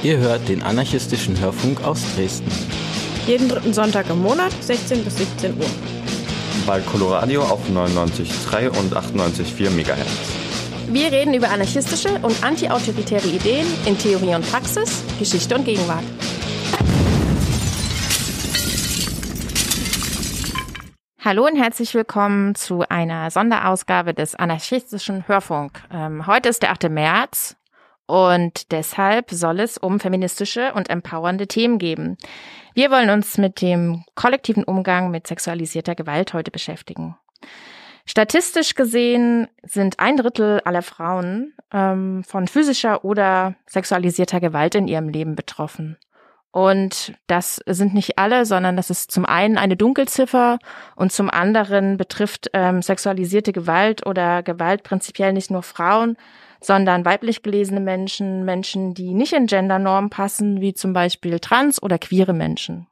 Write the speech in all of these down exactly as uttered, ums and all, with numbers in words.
Ihr hört den anarchistischen Hörfunk aus Dresden. Jeden dritten Sonntag im Monat, sechzehn bis siebzehn Uhr. Bei Coloradio auf neunundneunzig Komma drei und achtundneunzig Komma vier Megahertz. Wir reden über anarchistische und antiautoritäre Ideen in Theorie und Praxis, Geschichte und Gegenwart. Hallo und herzlich willkommen zu einer Sonderausgabe des anarchistischen Hörfunk. Ähm, heute ist der achte März und deshalb soll es um feministische und empowernde Themen gehen. Wir wollen uns mit dem kollektiven Umgang mit sexualisierter Gewalt heute beschäftigen. Statistisch gesehen sind ein Drittel aller Frauen ähm, von physischer oder sexualisierter Gewalt in ihrem Leben betroffen. Und das sind nicht alle, sondern das ist zum einen eine Dunkelziffer und zum anderen betrifft ähm, sexualisierte Gewalt oder Gewalt prinzipiell nicht nur Frauen, sondern weiblich gelesene Menschen, Menschen, die nicht in Gendernormen passen, wie zum Beispiel trans- oder queere Menschen.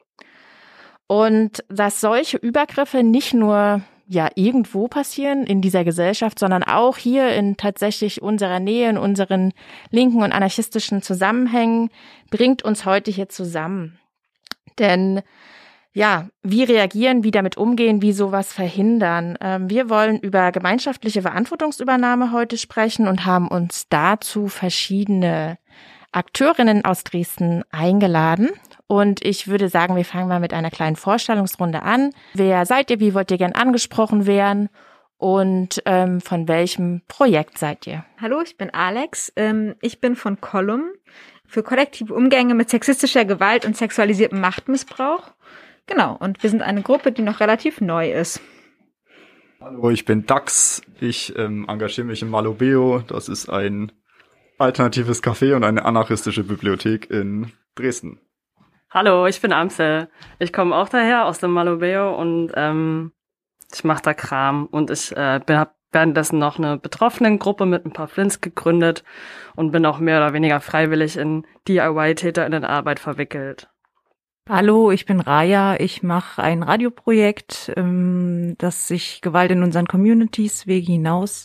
Und dass solche Übergriffe nicht nur ja irgendwo passieren in dieser Gesellschaft, sondern auch hier in tatsächlich unserer Nähe, in unseren linken und anarchistischen Zusammenhängen, bringt uns heute hier zusammen. Denn ja, wie reagieren, wie damit umgehen, wie sowas verhindern? Ähm, wir wollen über gemeinschaftliche Verantwortungsübernahme heute sprechen und haben uns dazu verschiedene Akteurinnen aus Dresden eingeladen. Und ich würde sagen, wir fangen mal mit einer kleinen Vorstellungsrunde an. Wer seid ihr? Wie wollt ihr gern angesprochen werden? Und ähm, von welchem Projekt seid ihr? Hallo, ich bin Alex. Ähm, ich bin von Column für kollektive Umgänge mit sexistischer Gewalt und sexualisiertem Machtmissbrauch. Genau, und wir sind eine Gruppe, die noch relativ neu ist. Hallo, ich bin Dax. Ich ähm, engagiere mich im Malobeo. Das ist ein alternatives Café und eine anarchistische Bibliothek in Dresden. Hallo, ich bin Amsel. Ich komme auch daher aus dem Malobeo und ähm, ich mache da Kram. Und ich äh, habe währenddessen noch eine Betroffenengruppe mit ein paar Flints gegründet und bin auch mehr oder weniger freiwillig in D I Y-TäterInnenarbeit verwickelt. Hallo, ich bin Raya. Ich mache ein Radioprojekt, ähm, das sich Gewalt in unseren Communities Wege hinaus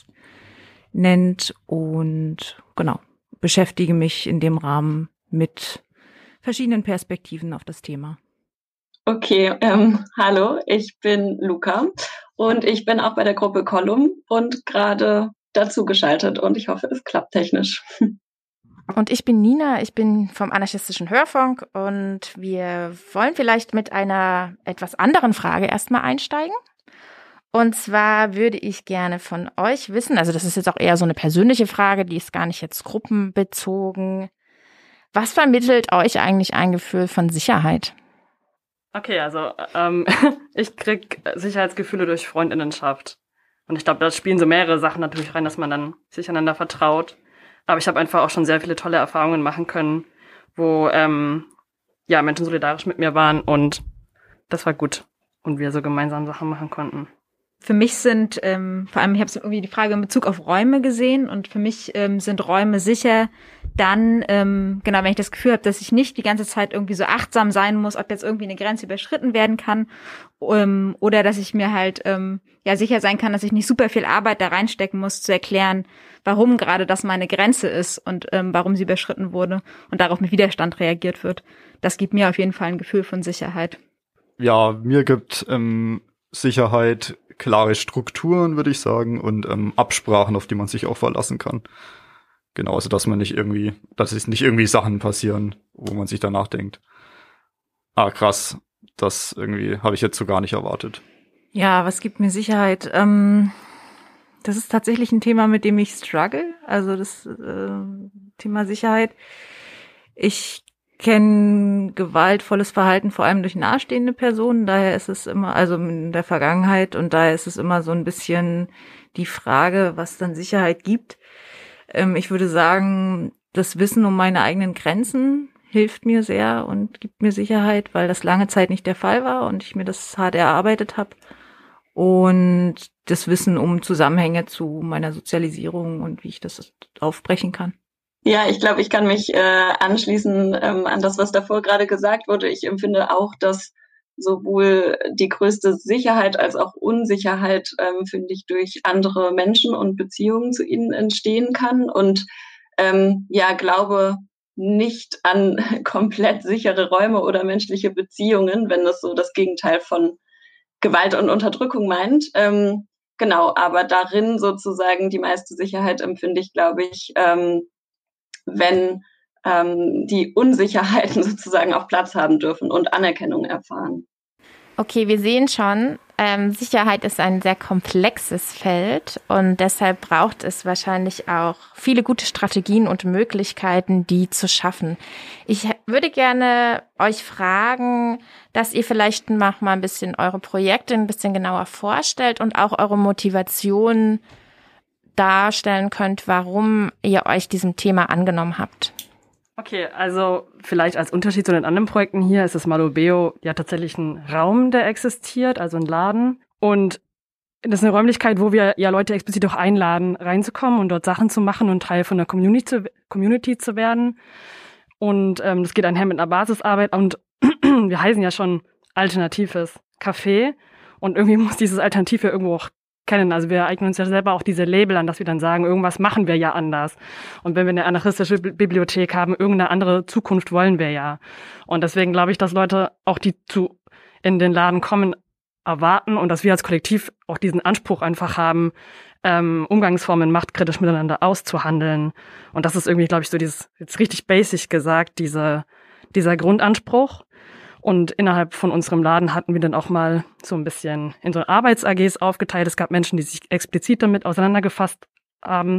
nennt und genau, beschäftige mich in dem Rahmen mit verschiedenen Perspektiven auf das Thema. Okay, ähm, hallo, ich bin Luca und ich bin auch bei der Gruppe Column und gerade dazu geschaltet und ich hoffe, es klappt technisch. Und ich bin Nina, ich bin vom anarchistischen Hörfunk und wir wollen vielleicht mit einer etwas anderen Frage erstmal einsteigen. Und zwar würde ich gerne von euch wissen, also das ist jetzt auch eher so eine persönliche Frage, die ist gar nicht jetzt gruppenbezogen. Was vermittelt euch eigentlich ein Gefühl von Sicherheit? Okay, also ähm, ich krieg Sicherheitsgefühle durch Freundinnenschaft. Und ich glaube, da spielen so mehrere Sachen natürlich rein, dass man dann sich einander vertraut. Aber ich habe einfach auch schon sehr viele tolle Erfahrungen machen können, wo ähm, ja Menschen solidarisch mit mir waren und das war gut. Und wir so gemeinsam Sachen machen konnten. Für mich sind, ähm, vor allem, ich habe irgendwie die Frage in Bezug auf Räume gesehen und für mich ähm, sind Räume sicher dann, ähm, genau, wenn ich das Gefühl habe, dass ich nicht die ganze Zeit irgendwie so achtsam sein muss, ob jetzt irgendwie eine Grenze überschritten werden kann ähm, oder dass ich mir halt ähm, ja sicher sein kann, dass ich nicht super viel Arbeit da reinstecken muss, zu erklären, warum gerade das meine Grenze ist und ähm, warum sie überschritten wurde und darauf mit Widerstand reagiert wird. Das gibt mir auf jeden Fall ein Gefühl von Sicherheit. Ja, mir gibt ähm, Sicherheit klare Strukturen, würde ich sagen, und ähm, Absprachen, auf die man sich auch verlassen kann. Genau, also dass man nicht irgendwie, dass es nicht irgendwie Sachen passieren, wo man sich danach denkt, ah krass, das irgendwie habe ich jetzt so gar nicht erwartet. Ja, was gibt mir Sicherheit? Ähm, das ist tatsächlich ein Thema, mit dem ich struggle, also das äh, Thema Sicherheit. Ich kenne gewaltvolles Verhalten vor allem durch nahestehende Personen, daher ist es immer, also in der Vergangenheit, und daher ist es immer so ein bisschen die Frage, was dann Sicherheit gibt. Ähm, ich würde sagen, das Wissen um meine eigenen Grenzen hilft mir sehr und gibt mir Sicherheit, weil das lange Zeit nicht der Fall war und ich mir das hart erarbeitet habe. Und das Wissen um Zusammenhänge zu meiner Sozialisierung und wie ich das aufbrechen kann. Ja, ich glaube, ich kann mich äh, anschließen ähm, an das, was davor gerade gesagt wurde. Ich empfinde auch, dass sowohl die größte Sicherheit als auch Unsicherheit, ähm, finde ich, durch andere Menschen und Beziehungen zu ihnen entstehen kann. Und ähm, ja, glaube, nicht an komplett sichere Räume oder menschliche Beziehungen, wenn das so das Gegenteil von Gewalt und Unterdrückung meint. Ähm, genau, aber darin sozusagen die meiste Sicherheit empfinde ich, glaube ich, ähm, wenn ähm, die Unsicherheiten sozusagen auch Platz haben dürfen und Anerkennung erfahren. Okay, wir sehen schon, ähm, Sicherheit ist ein sehr komplexes Feld und deshalb braucht es wahrscheinlich auch viele gute Strategien und Möglichkeiten, die zu schaffen. Ich würde gerne euch fragen, dass ihr vielleicht noch mal ein bisschen eure Projekte ein bisschen genauer vorstellt und auch eure Motivation darstellen könnt, warum ihr euch diesem Thema angenommen habt. Okay, also vielleicht als Unterschied zu den anderen Projekten hier ist das Malobeo ja tatsächlich ein Raum, der existiert, also ein Laden. Und das ist eine Räumlichkeit, wo wir ja Leute explizit auch einladen, reinzukommen und dort Sachen zu machen und Teil von der Community zu, Community zu werden. Und ähm, das geht einher mit einer Basisarbeit. Und wir heißen ja schon alternatives Café. Und irgendwie muss dieses Alternativ ja irgendwo auch kennen. Also wir eignen uns ja selber auch diese Label an, dass wir dann sagen, irgendwas machen wir ja anders. Und wenn wir eine anarchistische Bibliothek haben, irgendeine andere Zukunft wollen wir ja. Und deswegen glaube ich, dass Leute auch, die zu in den Laden kommen, erwarten und dass wir als Kollektiv auch diesen Anspruch einfach haben, ähm, Umgangsformen machtkritisch miteinander auszuhandeln. Und das ist irgendwie, glaube ich, so dieses, jetzt richtig basic gesagt, diese, dieser Grundanspruch. Und innerhalb von unserem Laden hatten wir dann auch mal so ein bisschen in so Arbeits-A Gs aufgeteilt. Es gab Menschen, die sich explizit damit auseinandergefasst haben.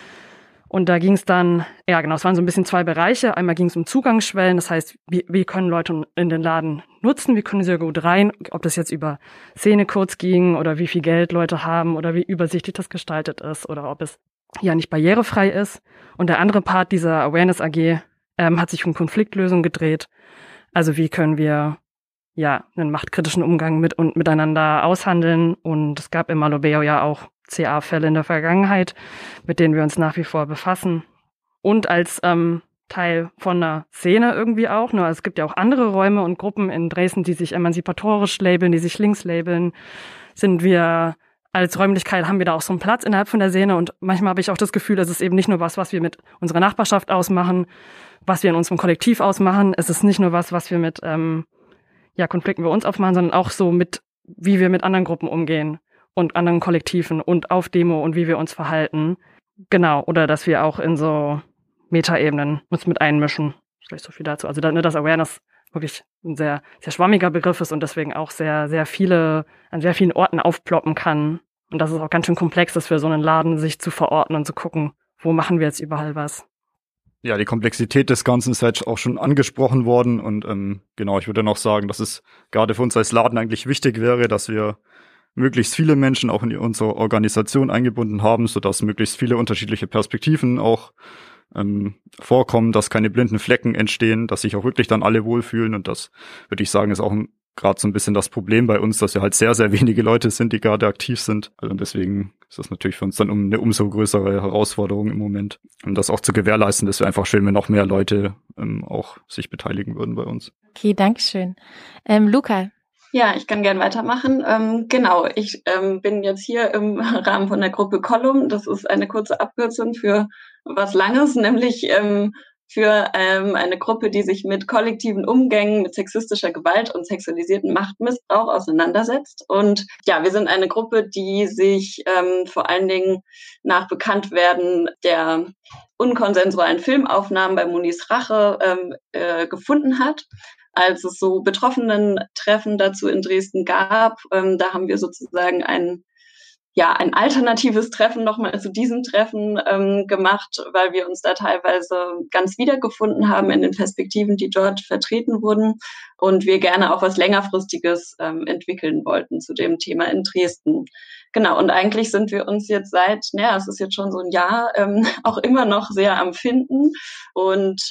Und da ging es dann, ja genau, es waren so ein bisschen zwei Bereiche. Einmal ging es um Zugangsschwellen, das heißt, wie, wie können Leute in den Laden nutzen, wie können sie gut rein, ob das jetzt über Szenecodes ging oder wie viel Geld Leute haben oder wie übersichtlich das gestaltet ist oder ob es ja nicht barrierefrei ist. Und der andere Part dieser Awareness-A G ähm, hat sich um Konfliktlösung gedreht. Also wie können wir ja einen machtkritischen Umgang mit und miteinander aushandeln? Und es gab im Malobeo ja auch C A-Fälle in der Vergangenheit, mit denen wir uns nach wie vor befassen. Und als ähm, Teil von einer Szene irgendwie auch. Ne? Also es gibt ja auch andere Räume und Gruppen in Dresden, die sich emanzipatorisch labeln, die sich links labeln. Sind wir als Räumlichkeit, haben wir da auch so einen Platz innerhalb von der Szene. Und manchmal habe ich auch das Gefühl, es ist eben nicht nur was, was wir mit unserer Nachbarschaft ausmachen, was wir in unserem Kollektiv ausmachen. Es ist nicht nur was, was wir mit ähm, ja, Konflikten bei uns aufmachen, sondern auch so mit, wie wir mit anderen Gruppen umgehen und anderen Kollektiven und auf Demo und wie wir uns verhalten. Genau, oder dass wir auch in so Metaebenen uns mit einmischen. Vielleicht so viel dazu. Also da, ne, dass Awareness wirklich ein sehr, sehr schwammiger Begriff ist und deswegen auch sehr, sehr viele, an sehr vielen Orten aufploppen kann. Und dass es auch ganz schön komplex ist für so einen Laden, sich zu verorten und zu gucken, wo machen wir jetzt überall was. Ja, die Komplexität des Ganzen ist halt auch schon angesprochen worden und ähm, genau, ich würde noch sagen, dass es gerade für uns als Laden eigentlich wichtig wäre, dass wir möglichst viele Menschen auch in unsere Organisation eingebunden haben, sodass möglichst viele unterschiedliche Perspektiven auch ähm, vorkommen, dass keine blinden Flecken entstehen, dass sich auch wirklich dann alle wohlfühlen und das, würde ich sagen, ist auch gerade so ein bisschen das Problem bei uns, dass wir halt sehr, sehr wenige Leute sind, die gerade aktiv sind. Also deswegen ist das natürlich für uns dann um eine umso größere Herausforderung im Moment. Um das auch zu gewährleisten, das wäre einfach schön, wenn noch mehr Leute ähm, auch sich beteiligen würden bei uns. Okay, Dankeschön. Ähm, Luca. Ja, ich kann gern weitermachen. Ähm, genau, ich ähm, bin jetzt hier im Rahmen von der Gruppe Column. Das ist eine kurze Abkürzung für was Langes, nämlich ähm, für ähm, eine Gruppe, die sich mit kollektiven Umgängen mit sexistischer Gewalt und sexualisierten Machtmissbrauch auseinandersetzt. Und ja, wir sind eine Gruppe, die sich ähm, vor allen Dingen nach Bekanntwerden der unkonsensualen Filmaufnahmen bei Munis Rache ähm, äh, gefunden hat. Als es so Betroffenen-Treffen dazu in Dresden gab, ähm, da haben wir sozusagen ein ja ein alternatives Treffen nochmal zu diesem Treffen ähm, gemacht, weil wir uns da teilweise ganz wiedergefunden haben in den Perspektiven, die dort vertreten wurden und wir gerne auch was längerfristiges ähm, entwickeln wollten zu dem Thema in Dresden. Genau, und eigentlich sind wir uns jetzt seit, naja, es ist jetzt schon so ein Jahr, ähm, auch immer noch sehr am Finden und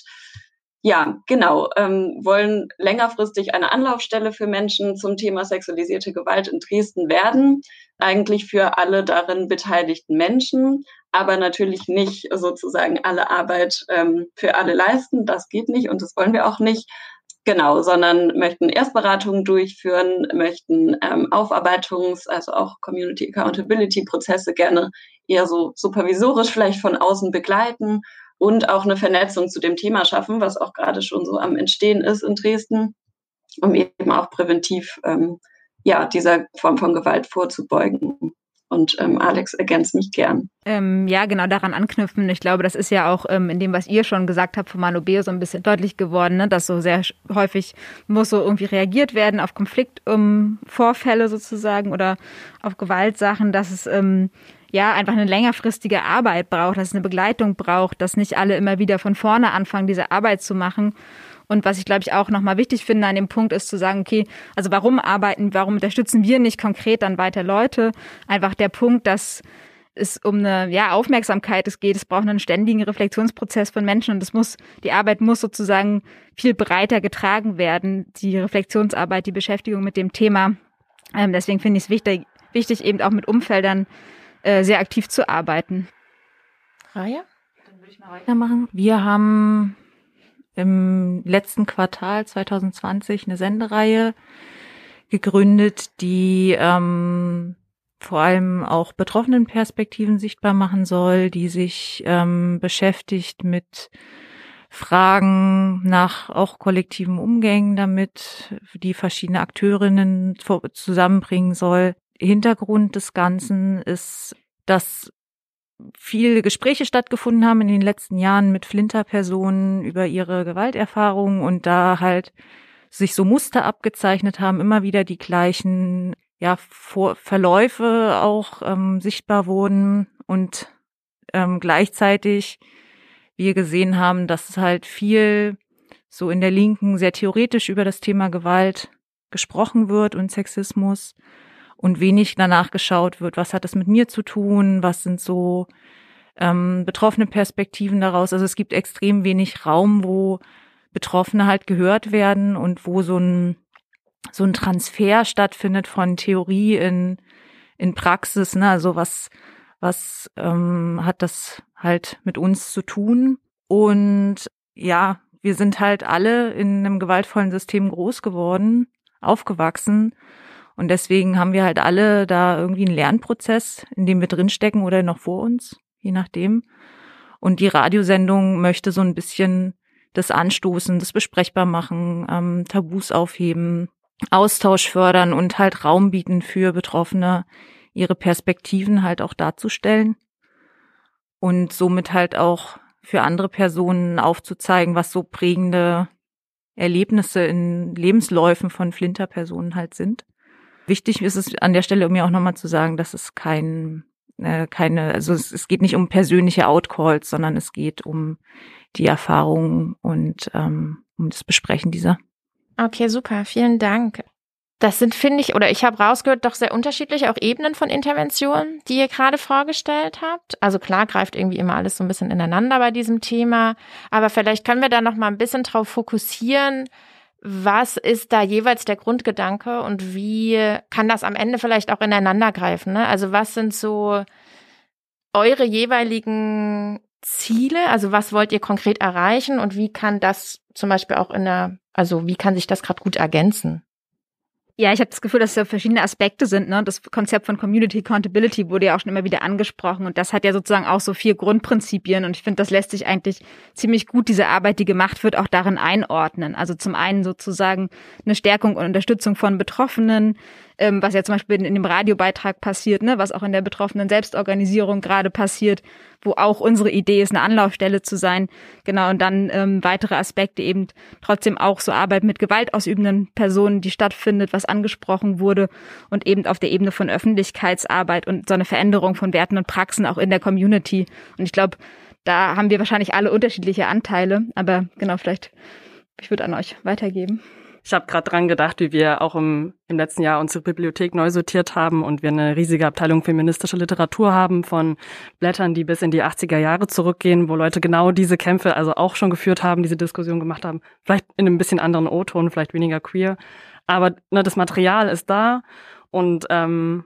ja, genau, ähm, wollen längerfristig eine Anlaufstelle für Menschen zum Thema sexualisierte Gewalt in Dresden werden. Eigentlich für alle darin beteiligten Menschen, aber natürlich nicht sozusagen alle Arbeit ähm, für alle leisten. Das geht nicht und das wollen wir auch nicht. Genau, sondern möchten Erstberatungen durchführen, möchten ähm, Aufarbeitungs-, also auch Community Accountability Prozesse gerne eher so supervisorisch vielleicht von außen begleiten und auch eine Vernetzung zu dem Thema schaffen, was auch gerade schon so am Entstehen ist in Dresden, um eben auch präventiv ähm, ja, dieser Form von Gewalt vorzubeugen. Und ähm, Alex ergänzt mich gern. Ähm, ja, genau daran anknüpfen. Ich glaube, das ist ja auch ähm, in dem, was ihr schon gesagt habt von Manobeo, so ein bisschen deutlich geworden, ne? Dass so sehr häufig muss so irgendwie reagiert werden auf Konfliktvorfälle ähm, sozusagen oder auf Gewaltsachen, dass es ähm, ja einfach eine längerfristige Arbeit braucht, dass es eine Begleitung braucht, dass nicht alle immer wieder von vorne anfangen, diese Arbeit zu machen. Und was ich, glaube ich, auch nochmal wichtig finde an dem Punkt ist zu sagen, okay, also warum arbeiten, warum unterstützen wir nicht konkret dann weiter Leute? Einfach der Punkt, dass es um eine ja, Aufmerksamkeit es geht. Es braucht einen ständigen Reflexionsprozess von Menschen und es muss, die Arbeit muss sozusagen viel breiter getragen werden, die Reflexionsarbeit, die Beschäftigung mit dem Thema. Ähm, deswegen finde ich es wichtig, wichtig, eben auch mit Umfeldern äh, sehr aktiv zu arbeiten. Raya? Dann würde ich mal weitermachen. Wir haben im letzten Quartal zwanzig zwanzig eine Sendereihe gegründet, die ähm, vor allem auch Betroffenenperspektiven sichtbar machen soll, die sich ähm, beschäftigt mit Fragen nach auch kollektiven Umgängen damit, die verschiedene Akteurinnen zusammenbringen soll. Hintergrund des Ganzen ist, dass viele Gespräche stattgefunden haben in den letzten Jahren mit Flinterpersonen über ihre Gewalterfahrungen und da halt sich so Muster abgezeichnet haben, immer wieder die gleichen ja Vor- Verläufe auch ähm, sichtbar wurden und ähm, gleichzeitig wir gesehen haben, dass es halt viel so in der Linken sehr theoretisch über das Thema Gewalt gesprochen wird und Sexismus und wenig danach geschaut wird, was hat das mit mir zu tun, was sind so ähm, betroffene Perspektiven daraus. Also es gibt extrem wenig Raum, wo Betroffene halt gehört werden und wo so ein so ein Transfer stattfindet von Theorie in in Praxis. Ne? Also was was ähm, hat das halt mit uns zu tun? Und ja, wir sind halt alle in einem gewaltvollen System groß geworden, aufgewachsen. Und deswegen haben wir halt alle da irgendwie einen Lernprozess, in dem wir drinstecken oder noch vor uns, je nachdem. Und die Radiosendung möchte so ein bisschen das anstoßen, das besprechbar machen, ähm, Tabus aufheben, Austausch fördern und halt Raum bieten für Betroffene, ihre Perspektiven halt auch darzustellen. Und somit halt auch für andere Personen aufzuzeigen, was so prägende Erlebnisse in Lebensläufen von Flinterpersonen halt sind. Wichtig ist es an der Stelle, um mir auch nochmal zu sagen, dass es kein, äh, keine, also es, es geht nicht um persönliche Outcalls, sondern es geht um die Erfahrungen und ähm, um das Besprechen dieser. Okay, super, vielen Dank. Das sind, finde ich, oder ich habe rausgehört, doch sehr unterschiedliche auch Ebenen von Interventionen, die ihr gerade vorgestellt habt. Also klar greift irgendwie immer alles so ein bisschen ineinander bei diesem Thema, aber vielleicht können wir da noch mal ein bisschen drauf fokussieren, was ist da jeweils der Grundgedanke und wie kann das am Ende vielleicht auch ineinander greifen, ne? Also was sind so eure jeweiligen Ziele? Also was wollt ihr konkret erreichen und wie kann das zum Beispiel auch in der, also wie kann sich das gerade gut ergänzen? Ja, ich habe das Gefühl, dass es ja verschiedene Aspekte sind. Ne? Das Konzept von Community Accountability wurde ja auch schon immer wieder angesprochen und das hat ja sozusagen auch so vier Grundprinzipien und ich finde, das lässt sich eigentlich ziemlich gut, diese Arbeit, die gemacht wird, auch darin einordnen. Also zum einen sozusagen eine Stärkung und Unterstützung von Betroffenen, ähm, was ja zum Beispiel in, in dem Radiobeitrag passiert, ne? Was auch in der betroffenen Selbstorganisierung gerade passiert, wo auch unsere Idee ist, eine Anlaufstelle zu sein. Genau, und dann ähm, weitere Aspekte eben trotzdem auch so Arbeit mit gewaltausübenden Personen, die stattfindet, was angesprochen wurde und eben auf der Ebene von Öffentlichkeitsarbeit und so eine Veränderung von Werten und Praxen auch in der Community. Und ich glaube, da haben wir wahrscheinlich alle unterschiedliche Anteile, aber genau, vielleicht, ich würde an euch weitergeben. Ich habe gerade dran gedacht, wie wir auch im, im letzten Jahr unsere Bibliothek neu sortiert haben und wir eine riesige Abteilung feministische Literatur haben von Blättern, die bis in die achtziger Jahre zurückgehen, wo Leute genau diese Kämpfe also auch schon geführt haben, diese Diskussion gemacht haben. Vielleicht in einem bisschen anderen O-Ton, vielleicht weniger queer. Aber ne, das Material ist da und ähm,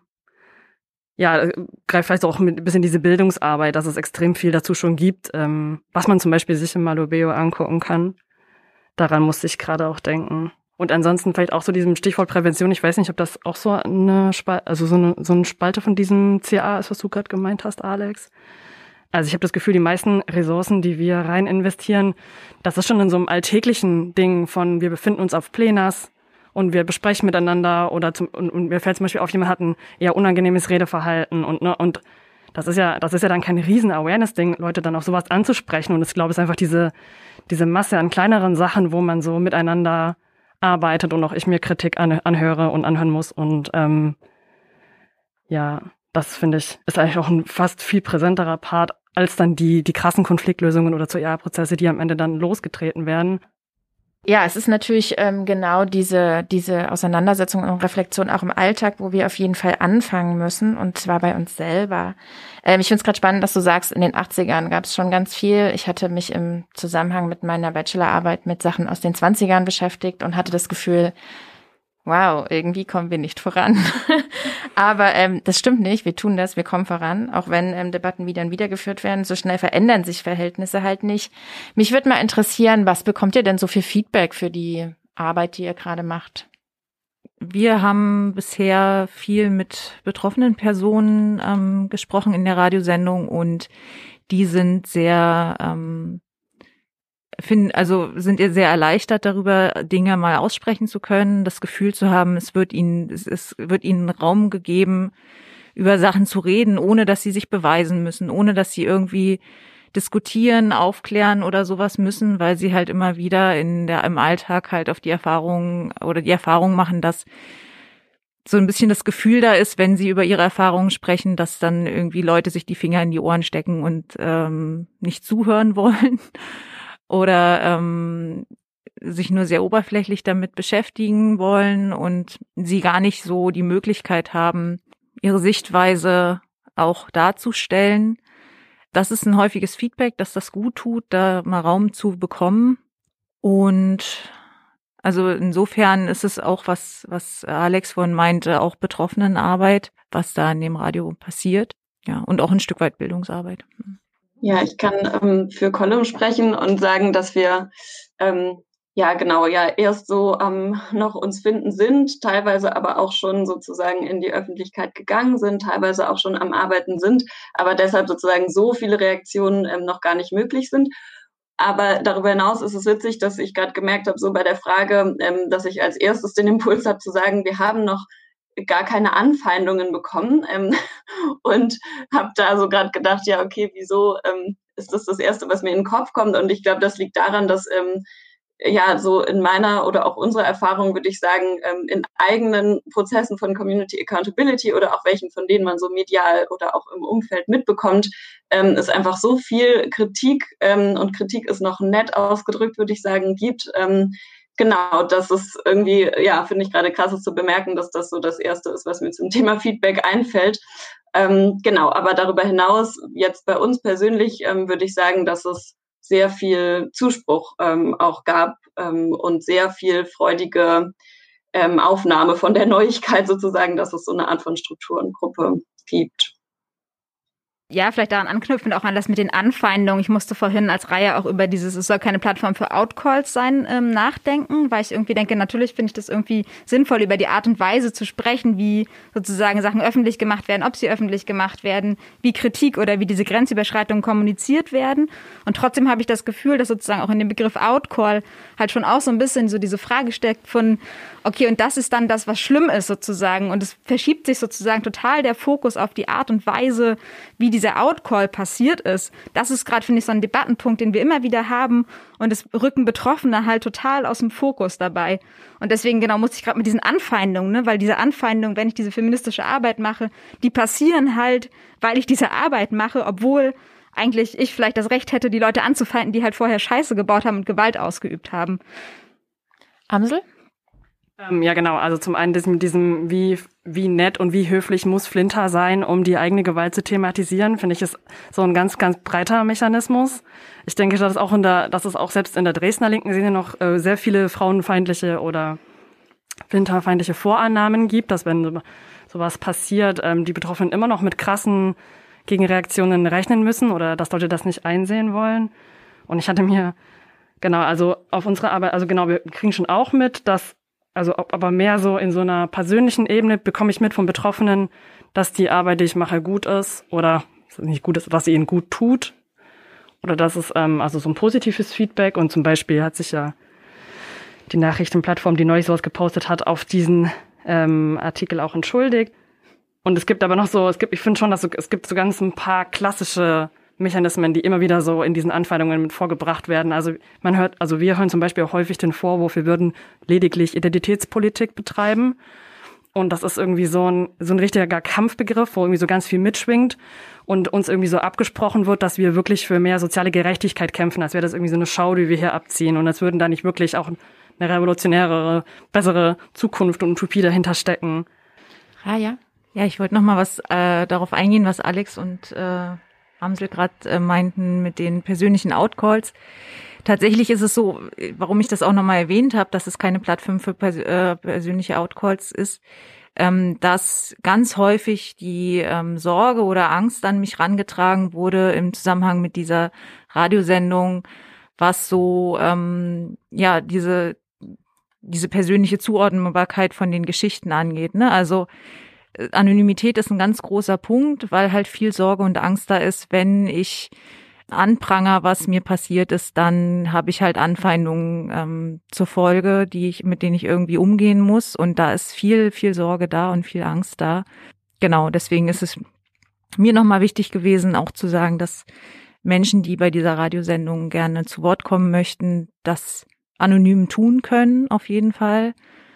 ja, greift vielleicht auch mit ein bisschen diese Bildungsarbeit, dass es extrem viel dazu schon gibt, ähm, was man zum Beispiel sich im Manobeo angucken kann. Daran musste ich gerade auch denken. Und ansonsten vielleicht auch so diesem Stichwort Prävention. Ich weiß nicht, ob das auch so eine Spalte, also so eine, so eine Spalte von diesem C A ist, was du gerade gemeint hast, Alex. Also ich habe das Gefühl, die meisten Ressourcen, die wir rein investieren, das ist schon in so einem alltäglichen Ding von, wir befinden uns auf Plenas und wir besprechen miteinander oder zum, und, und mir fällt zum Beispiel auf, jemand hat ein eher unangenehmes Redeverhalten und ne, und das ist ja das ist ja dann kein riesen Awareness-Ding, Leute dann auf sowas anzusprechen. Und ich glaube, es ist einfach diese diese Masse an kleineren Sachen, wo man so miteinander arbeitet und auch ich mir Kritik an, anhöre und anhören muss. Und ähm, ja, das finde ich, ist eigentlich auch ein fast viel präsenterer Part als dann die die krassen Konfliktlösungen oder zu I A-Prozesse, die am Ende dann losgetreten werden. Ja, es ist natürlich ähm, genau diese diese Auseinandersetzung und Reflexion auch im Alltag, wo wir auf jeden Fall anfangen müssen, und zwar bei uns selber. Ähm, ich finde es gerade spannend, dass du sagst, in den achtzigern gab es schon ganz viel. Ich hatte mich im Zusammenhang mit meiner Bachelorarbeit mit Sachen aus den zwanzigern beschäftigt und hatte das Gefühl, wow, irgendwie kommen wir nicht voran. Aber ähm, das stimmt nicht, wir tun das, wir kommen voran, auch wenn ähm, Debatten wieder und wieder geführt werden. So schnell verändern sich Verhältnisse halt nicht. Mich würde mal interessieren, was bekommt ihr denn so für Feedback für die Arbeit, die ihr gerade macht? Wir haben bisher viel mit betroffenen Personen ähm, gesprochen in der Radiosendung und die sind sehr ähm, finden, also sind ihr sehr erleichtert darüber, Dinge mal aussprechen zu können, das Gefühl zu haben, es wird ihnen, es, es wird ihnen Raum gegeben, über Sachen zu reden, ohne dass sie sich beweisen müssen, ohne dass sie irgendwie diskutieren, aufklären oder sowas müssen, weil sie halt immer wieder in der, im Alltag halt auf die Erfahrung oder die Erfahrung machen, dass so ein bisschen das Gefühl da ist, wenn sie über ihre Erfahrungen sprechen, dass dann irgendwie Leute sich die Finger in die Ohren stecken und ähm, nicht zuhören wollen. Oder ähm, sich nur sehr oberflächlich damit beschäftigen wollen und sie gar nicht so die Möglichkeit haben, ihre Sichtweise auch darzustellen. Das ist ein häufiges Feedback, dass das gut tut, da mal Raum zu bekommen. Und also insofern ist es auch was, was Alex vorhin meinte, auch Betroffenenarbeit, was da in dem Radio passiert. Ja, und auch ein Stück weit Bildungsarbeit. Ja, ich kann ähm, für Column sprechen und sagen, dass wir ähm, ja genau ja erst so ähm, noch uns finden sind, teilweise aber auch schon sozusagen in die Öffentlichkeit gegangen sind, teilweise auch schon am Arbeiten sind, aber deshalb sozusagen so viele Reaktionen ähm, noch gar nicht möglich sind. Aber darüber hinaus ist es witzig, dass ich gerade gemerkt habe, so bei der Frage, ähm, dass ich als erstes den Impuls habe zu sagen, wir haben noch gar keine Anfeindungen bekommen ähm, und habe da so gerade gedacht, ja, okay, wieso ähm, ist das das Erste, was mir in den Kopf kommt? Und ich glaube, das liegt daran, dass ähm, ja so in meiner oder auch unserer Erfahrung, würde ich sagen, ähm, in eigenen Prozessen von Community Accountability oder auch welchen, von denen man so medial oder auch im Umfeld mitbekommt, ähm, es einfach so viel Kritik ähm, und Kritik ist noch nett ausgedrückt, würde ich sagen, gibt, ähm, genau, das ist irgendwie, ja, finde ich gerade krass, ist zu bemerken, dass das so das Erste ist, was mir zum Thema Feedback einfällt. Ähm, genau, aber darüber hinaus, jetzt bei uns persönlich, ähm, würde ich sagen, dass es sehr viel Zuspruch ähm, auch gab ähm, und sehr viel freudige ähm, Aufnahme von der Neuigkeit sozusagen, dass es so eine Art von Struktur und Gruppe gibt. Ja, vielleicht daran anknüpfen, auch an das mit den Anfeindungen. Ich musste vorhin als Reihe auch über dieses, es soll keine Plattform für Outcalls sein, ähm, nachdenken, weil ich irgendwie denke, natürlich finde ich das irgendwie sinnvoll, über die Art und Weise zu sprechen, wie sozusagen Sachen öffentlich gemacht werden, ob sie öffentlich gemacht werden, wie Kritik oder wie diese Grenzüberschreitungen kommuniziert werden. Und trotzdem habe ich das Gefühl, dass sozusagen auch in dem Begriff Outcall halt schon auch so ein bisschen so diese Frage steckt von, okay, und das ist dann das, was schlimm ist sozusagen. Und es verschiebt sich sozusagen total der Fokus auf die Art und Weise, wie dieser Outcall passiert ist. Das ist gerade, finde ich, so ein Debattenpunkt, den wir immer wieder haben. Und es rücken Betroffene halt total aus dem Fokus dabei. Und deswegen genau musste ich gerade mit diesen Anfeindungen, ne, weil diese Anfeindungen, wenn ich diese feministische Arbeit mache, die passieren halt, weil ich diese Arbeit mache, obwohl eigentlich ich vielleicht das Recht hätte, die Leute anzufeinden, die halt vorher Scheiße gebaut haben und Gewalt ausgeübt haben. Amsel? Ähm, ja, genau. Also zum einen diesem, diesem wie, wie nett und wie höflich muss Flinter sein, um die eigene Gewalt zu thematisieren, finde ich, ist so ein ganz, ganz breiter Mechanismus. Ich denke, dass auch in der, dass es auch selbst in der Dresdner linken Szene noch äh, sehr viele frauenfeindliche oder flinterfeindliche Vorannahmen gibt, dass wenn so, sowas passiert, ähm, die Betroffenen immer noch mit krassen Gegenreaktionen rechnen müssen oder dass Leute das nicht einsehen wollen. Und ich hatte mir, genau, also auf unsere Arbeit, also genau, wir kriegen schon auch mit, dass Also aber mehr so in so einer persönlichen Ebene bekomme ich mit von Betroffenen, dass die Arbeit, die ich mache, gut ist oder es nicht gut ist, was ihnen gut tut. Oder dass es ähm, also so ein positives Feedback und zum Beispiel hat sich ja die Nachrichtenplattform, die neulich sowas gepostet hat, auf diesen ähm, Artikel auch entschuldigt. Und es gibt aber noch so, es gibt, ich finde schon, dass so, es gibt so ganz ein paar klassische Mechanismen, die immer wieder so in diesen Anfeindungen mit vorgebracht werden. Also man hört, also wir hören zum Beispiel auch häufig den Vorwurf, wir würden lediglich Identitätspolitik betreiben. Und das ist irgendwie so ein, so ein richtiger Kampfbegriff, wo irgendwie so ganz viel mitschwingt und uns irgendwie so abgesprochen wird, dass wir wirklich für mehr soziale Gerechtigkeit kämpfen, als wäre das irgendwie so eine Schau, die wir hier abziehen. Und als würden da nicht wirklich auch eine revolutionärere, bessere Zukunft und Utopie dahinter stecken. Ah, ja. Ja, ich wollte noch mal was äh, darauf eingehen, was Alex und äh, Amsel gerade äh, meinten mit den persönlichen Outcalls. Tatsächlich ist es so, warum ich das auch nochmal erwähnt habe, dass es keine Plattform für pers- äh, persönliche Outcalls ist, ähm, dass ganz häufig die ähm, Sorge oder Angst an mich rangetragen wurde im Zusammenhang mit dieser Radiosendung, was so ähm, ja diese diese persönliche Zuordnbarkeit von den Geschichten angeht. Ne? Also Anonymität ist ein ganz großer Punkt, weil halt viel Sorge und Angst da ist, wenn ich anpranger, was mir passiert ist, dann habe ich halt Anfeindungen ähm, zur Folge, die ich, mit denen ich irgendwie umgehen muss. Und da ist viel, viel Sorge da und viel Angst da. Genau, deswegen ist es mir nochmal wichtig gewesen, auch zu sagen, dass Menschen, die bei dieser Radiosendung gerne zu Wort kommen möchten, das anonym tun können, auf jeden Fall.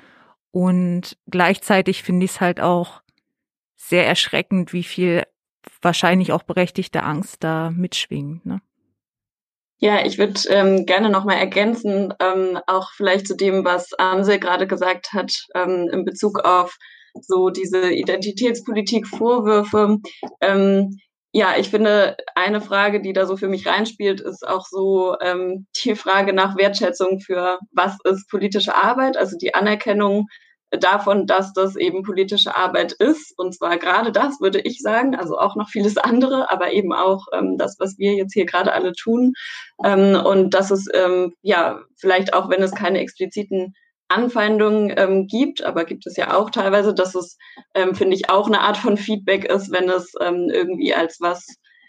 Und gleichzeitig finde ich es halt auch sehr erschreckend, wie viel wahrscheinlich auch berechtigte Angst da mitschwingt. Ne? Ja, ich würde ähm, gerne nochmal ergänzen, ähm, auch vielleicht zu dem, was Amsel gerade gesagt hat, ähm, in Bezug auf so diese Identitätspolitik-Vorwürfe. Ähm, ja, ich finde, eine Frage, die da so für mich reinspielt, ist auch so ähm, die Frage nach Wertschätzung für was ist politische Arbeit, also die Anerkennung davon, dass das eben politische Arbeit ist. Und zwar gerade das, würde ich sagen, also auch noch vieles andere, aber eben auch ähm, das, was wir jetzt hier gerade alle tun. Ähm, und dass es, ähm, ja, vielleicht auch, wenn es keine expliziten Anfeindungen ähm, gibt, aber gibt es ja auch teilweise, dass es, ähm, finde ich, auch eine Art von Feedback ist, wenn es ähm, irgendwie als was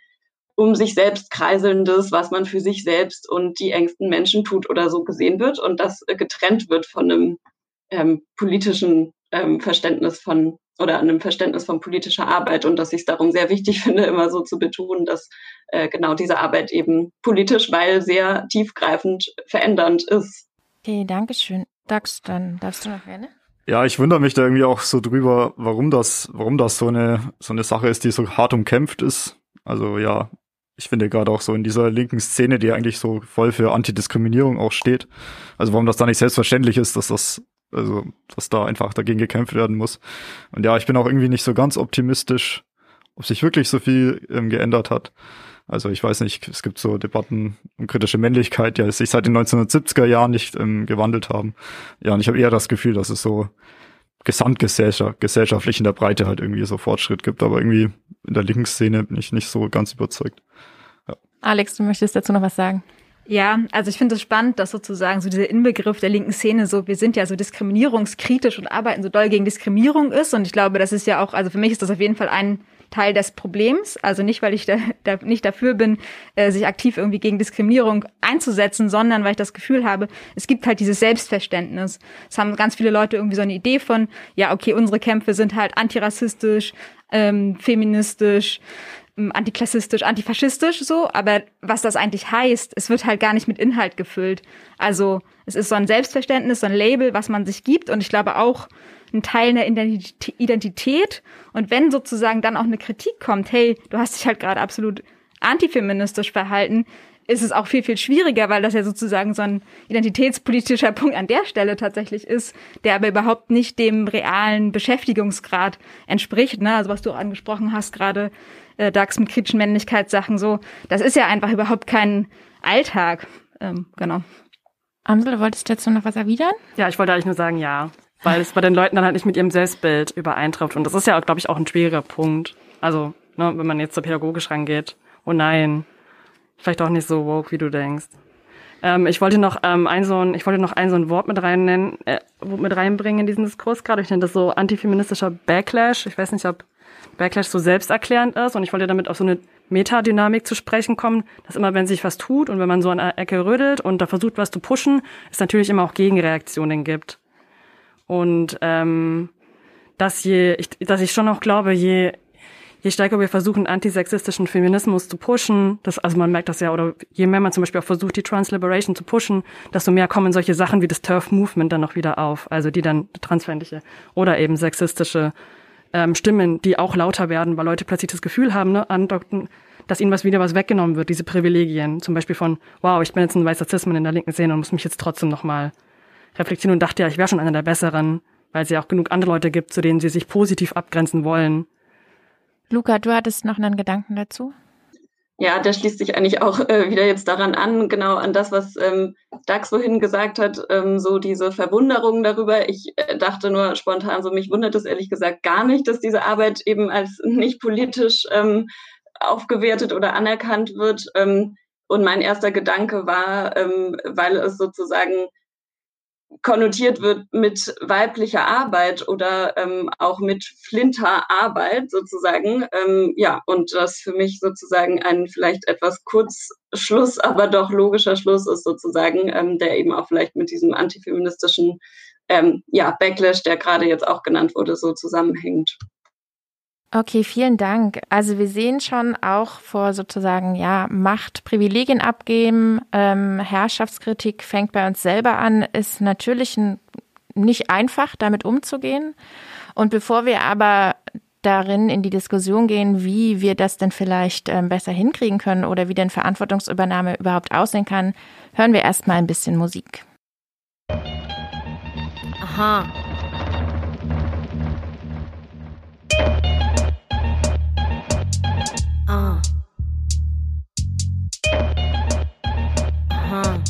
um sich selbst kreiselndes, was man für sich selbst und die engsten Menschen tut oder so gesehen wird und das äh, getrennt wird von einem ähm, politischen ähm, Verständnis von oder einem Verständnis von politischer Arbeit und dass ich es darum sehr wichtig finde, immer so zu betonen, dass äh, genau diese Arbeit eben politisch, weil sehr tiefgreifend verändernd ist. Okay, danke schön. Dax, dann darfst du noch gerne. Ja, ich wundere mich da irgendwie auch so drüber, warum das, warum das so eine so eine Sache ist, die so hart umkämpft ist. Also ja, ich finde gerade auch so in dieser linken Szene, die eigentlich so voll für Antidiskriminierung auch steht. Also warum das da nicht selbstverständlich ist, dass das Also, dass da einfach dagegen gekämpft werden muss. Und ja, ich bin auch irgendwie nicht so ganz optimistisch, ob sich wirklich so viel ähm, geändert hat. Also ich weiß nicht, es gibt so Debatten um kritische Männlichkeit, die sich seit den neunzehnhundertsiebziger Jahren nicht ähm, gewandelt haben. Ja, und ich habe eher das Gefühl, dass es so gesamtgesellschaft, gesellschaftlich in der Breite halt irgendwie so Fortschritt gibt. Aber irgendwie in der linken Szene bin ich nicht so ganz überzeugt. Ja. Alex, du möchtest dazu noch was sagen? Ja, also ich finde es spannend, dass sozusagen so dieser Inbegriff der linken Szene so, wir sind ja so diskriminierungskritisch und arbeiten so doll gegen Diskriminierung ist. Und ich glaube, das ist ja auch, also für mich ist das auf jeden Fall ein Teil des Problems. Also nicht, weil ich da, da nicht dafür bin, äh, sich aktiv irgendwie gegen Diskriminierung einzusetzen, sondern weil ich das Gefühl habe, es gibt halt dieses Selbstverständnis. Es haben ganz viele Leute irgendwie so eine Idee von, ja, okay, unsere Kämpfe sind halt antirassistisch, ähm, feministisch, antiklassistisch, antifaschistisch so, aber was das eigentlich heißt, es wird halt gar nicht mit Inhalt gefüllt. Also es ist so ein Selbstverständnis, so ein Label, was man sich gibt und ich glaube auch ein Teil einer Identität und wenn sozusagen dann auch eine Kritik kommt, hey, du hast dich halt gerade absolut antifeministisch verhalten, ist es auch viel, viel schwieriger, weil das ja sozusagen so ein identitätspolitischer Punkt an der Stelle tatsächlich ist, der aber überhaupt nicht dem realen Beschäftigungsgrad entspricht. Ne? Also was du auch angesprochen hast gerade, äh, Dax mit kritischen Männlichkeitssachen so, das ist ja einfach überhaupt kein Alltag. Ähm, genau. Amsel, du wolltest dazu noch was erwidern? Ja, ich wollte eigentlich nur sagen, ja. Weil es bei den Leuten dann halt nicht mit ihrem Selbstbild übereintrifft. Und das ist ja, glaube ich, auch ein schwieriger Punkt. Also, ne, wenn man jetzt so pädagogisch rangeht. Oh nein, vielleicht auch nicht so woke, wie du denkst. Ähm, ich wollte noch ähm, ein so ein, ich wollte noch ein so ein Wort mit rein nennen, äh, mit reinbringen in diesen Diskurs gerade. Ich nenne das so antifeministischer Backlash. Ich weiß nicht, ob Backlash so selbsterklärend ist. Und ich wollte damit auf so eine Metadynamik zu sprechen kommen, dass immer, wenn sich was tut und wenn man so an einer Ecke rödelt und da versucht, was zu pushen, es natürlich immer auch Gegenreaktionen gibt. Und ähm, dass, je, ich, dass ich schon auch glaube, je Je stärker wir versuchen, antisexistischen Feminismus zu pushen, das, also man merkt das ja, oder je mehr man zum Beispiel auch versucht, die Trans-Liberation zu pushen, desto mehr kommen solche Sachen wie das TERF-Movement dann noch wieder auf, also die dann transfeindliche oder eben sexistische ähm, Stimmen, die auch lauter werden, weil Leute plötzlich das Gefühl haben, ne, andocken, dass ihnen was wieder was weggenommen wird, diese Privilegien, zum Beispiel von, wow, ich bin jetzt ein weißer Cis-Mann in der linken Szene und muss mich jetzt trotzdem nochmal reflektieren und dachte ja, ich wäre schon einer der Besseren, weil es ja auch genug andere Leute gibt, zu denen sie sich positiv abgrenzen wollen. Luca, du hattest noch einen Gedanken dazu? Ja, der schließt sich eigentlich auch äh, wieder jetzt daran an, genau an das, was ähm, Dax vorhin gesagt hat, ähm, so diese Verwunderung darüber. Ich äh, dachte nur spontan, so mich wundert es ehrlich gesagt gar nicht, dass diese Arbeit eben als nicht politisch ähm, aufgewertet oder anerkannt wird. Ähm, und mein erster Gedanke war, ähm, weil es sozusagen konnotiert wird mit weiblicher Arbeit oder ähm, auch mit Flinterarbeit sozusagen. Ähm, ja, und das für mich sozusagen ein vielleicht etwas Kurzschluss, aber doch logischer Schluss ist sozusagen, ähm, der eben auch vielleicht mit diesem antifeministischen ähm, ja, Backlash, der gerade jetzt auch genannt wurde, so zusammenhängt. Okay, vielen Dank. Also wir sehen schon auch vor sozusagen, ja, Macht, Privilegien abgeben, ähm, Herrschaftskritik fängt bei uns selber an, ist natürlich ein, nicht einfach, damit umzugehen. Und bevor wir aber darin in die Diskussion gehen, wie wir das denn vielleicht ähm, besser hinkriegen können oder wie denn Verantwortungsübernahme überhaupt aussehen kann, hören wir erstmal ein bisschen Musik. Aha. Ah. Ajá.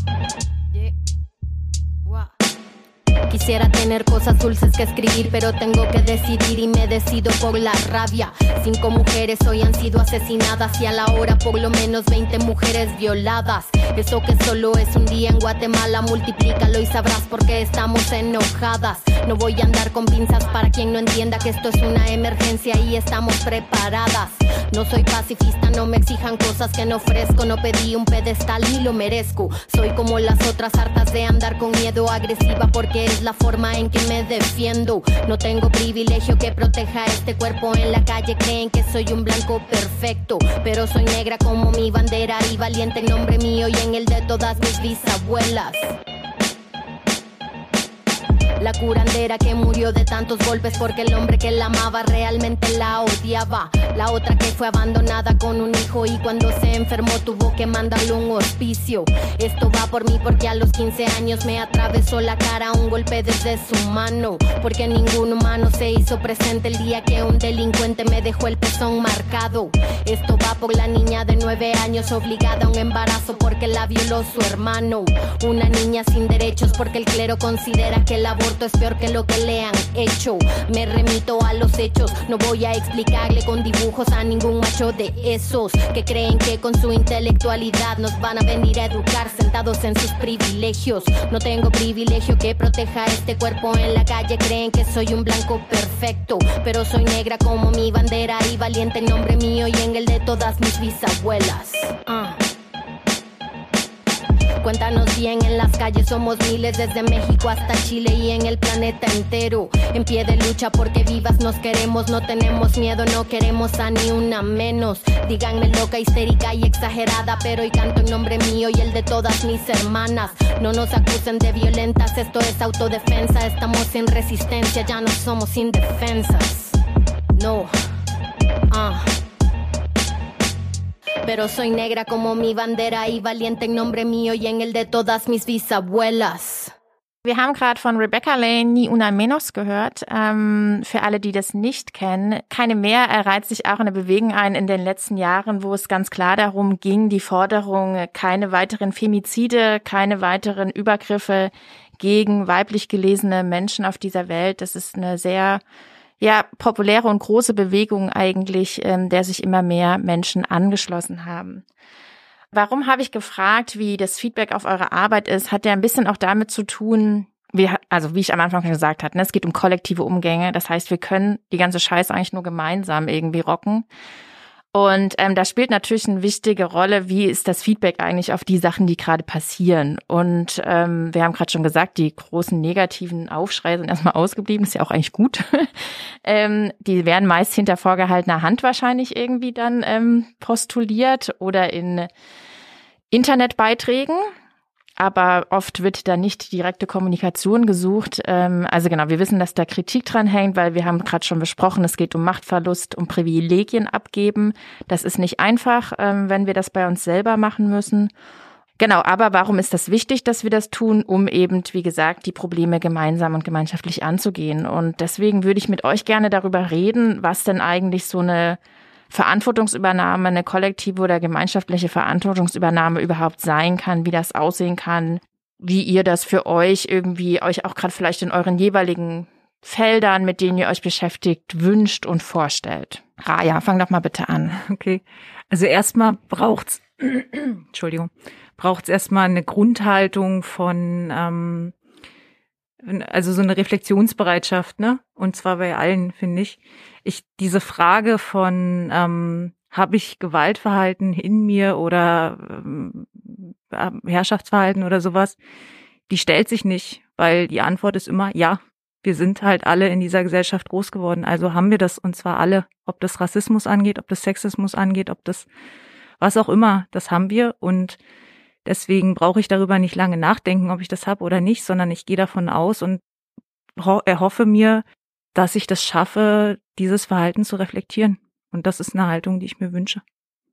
Quisiera tener cosas dulces que escribir, pero tengo que decidir y me decido por la rabia. Cinco mujeres hoy han sido asesinadas y a la hora por lo menos veinte mujeres violadas. Eso que solo es un día en Guatemala, multiplícalo y sabrás por qué estamos enojadas. No voy a andar con pinzas para quien no entienda que esto es una emergencia y estamos preparadas. No soy pacifista, no me exijan cosas que no ofrezco. No pedí un pedestal ni lo merezco. Soy como las otras, hartas de andar con miedo, agresiva porque es la forma en que me defiendo. No tengo privilegio que proteja este cuerpo. En la calle creen que soy un blanco perfecto, pero soy negra como mi bandera y valiente en nombre mío y en el de todas mis bisabuelas. La curandera que murió de tantos golpes porque el hombre que la amaba realmente la odiaba. La otra que fue abandonada con un hijo y cuando se enfermó tuvo que mandarle un hospicio. Esto va por mí porque a los quince años me atravesó la cara un golpe desde su mano. Porque ningún humano se hizo presente el día que un delincuente me dejó el pezón marcado. Esto va por la niña de nueve años obligada a un embarazo porque la violó su hermano. Una niña sin derechos porque el clero considera que el aborto es peor que lo que le han hecho. Me remito a los hechos, no voy a explicarle con dibujos a ningún macho de esos que creen que con su intelectualidad nos van a venir a educar sentados en sus privilegios. No tengo privilegio que proteja este cuerpo. En la calle creen que soy un blanco perfecto, pero soy negra como mi bandera y valiente en nombre mío y en el de todas mis bisabuelas. uh. Cuéntanos bien, en las calles somos miles, desde México hasta Chile y en el planeta entero. En pie de lucha porque vivas nos queremos, no tenemos miedo, no queremos a ni una menos. Díganme loca, histérica y exagerada, pero hoy canto en nombre mío y el de todas mis hermanas. No nos acusen de violentas, esto es autodefensa. Estamos en resistencia, ya no somos indefensas. No, ah. Uh. Pero soy negra como mi bandera y valiente en nombre mío y en el de todas mis bisabuelas. Wir haben gerade von Rebecca Lane Ni Una Menos gehört. Ähm, für alle, die das nicht kennen, Keine mehr reiht sich auch eine Bewegung ein in den letzten Jahren, wo es ganz klar darum ging, die Forderung, keine weiteren Femizide, keine weiteren Übergriffe gegen weiblich gelesene Menschen auf dieser Welt. Das ist eine sehr ja populäre und große Bewegung eigentlich, ähm, der sich immer mehr Menschen angeschlossen haben. Warum habe ich gefragt, wie das Feedback auf eure Arbeit ist? Hat ja ein bisschen auch damit zu tun, wie, also wie ich am Anfang schon gesagt hatte, ne, es geht um kollektive Umgänge. Das heißt, wir können die ganze Scheiße eigentlich nur gemeinsam irgendwie rocken. Und ähm, da spielt natürlich eine wichtige Rolle, wie ist das Feedback eigentlich auf die Sachen, die gerade passieren. Und ähm, wir haben gerade schon gesagt, die großen negativen Aufschreie sind erstmal ausgeblieben, ist ja auch eigentlich gut. ähm, die werden meist hinter vorgehaltener Hand wahrscheinlich irgendwie dann ähm, postuliert oder in Internetbeiträgen. Aber oft wird da nicht direkte Kommunikation gesucht. Also genau, wir wissen, dass da Kritik dran hängt, weil wir haben gerade schon besprochen, es geht um Machtverlust, um Privilegien abgeben. Das ist nicht einfach, wenn wir das bei uns selber machen müssen. Genau, aber warum ist das wichtig, dass wir das tun? Um eben, wie gesagt, die Probleme gemeinsam und gemeinschaftlich anzugehen. Und deswegen würde ich mit euch gerne darüber reden, was denn eigentlich so eine Verantwortungsübernahme, eine kollektive oder gemeinschaftliche Verantwortungsübernahme überhaupt sein kann, wie das aussehen kann, wie ihr das für euch irgendwie, euch auch gerade vielleicht in euren jeweiligen Feldern, mit denen ihr euch beschäftigt, wünscht und vorstellt. Raja, fang doch mal bitte an. Okay, also erstmal braucht's, Entschuldigung, braucht's erstmal eine Grundhaltung von, ähm, also so eine Reflexionsbereitschaft, ne? Und zwar bei allen, finde ich. Ich diese Frage von ähm, habe ich Gewaltverhalten in mir oder ähm, Herrschaftsverhalten oder sowas, die stellt sich nicht, weil die Antwort ist immer ja. Wir sind halt alle in dieser Gesellschaft groß geworden, also haben wir das, und zwar alle, ob das Rassismus angeht, ob das Sexismus angeht, ob das was auch immer, das haben wir, und deswegen brauche ich darüber nicht lange nachdenken, ob ich das habe oder nicht, sondern ich gehe davon aus und ho- erhoffe mir, dass ich das schaffe, dieses Verhalten zu reflektieren. Und das ist eine Haltung, die ich mir wünsche.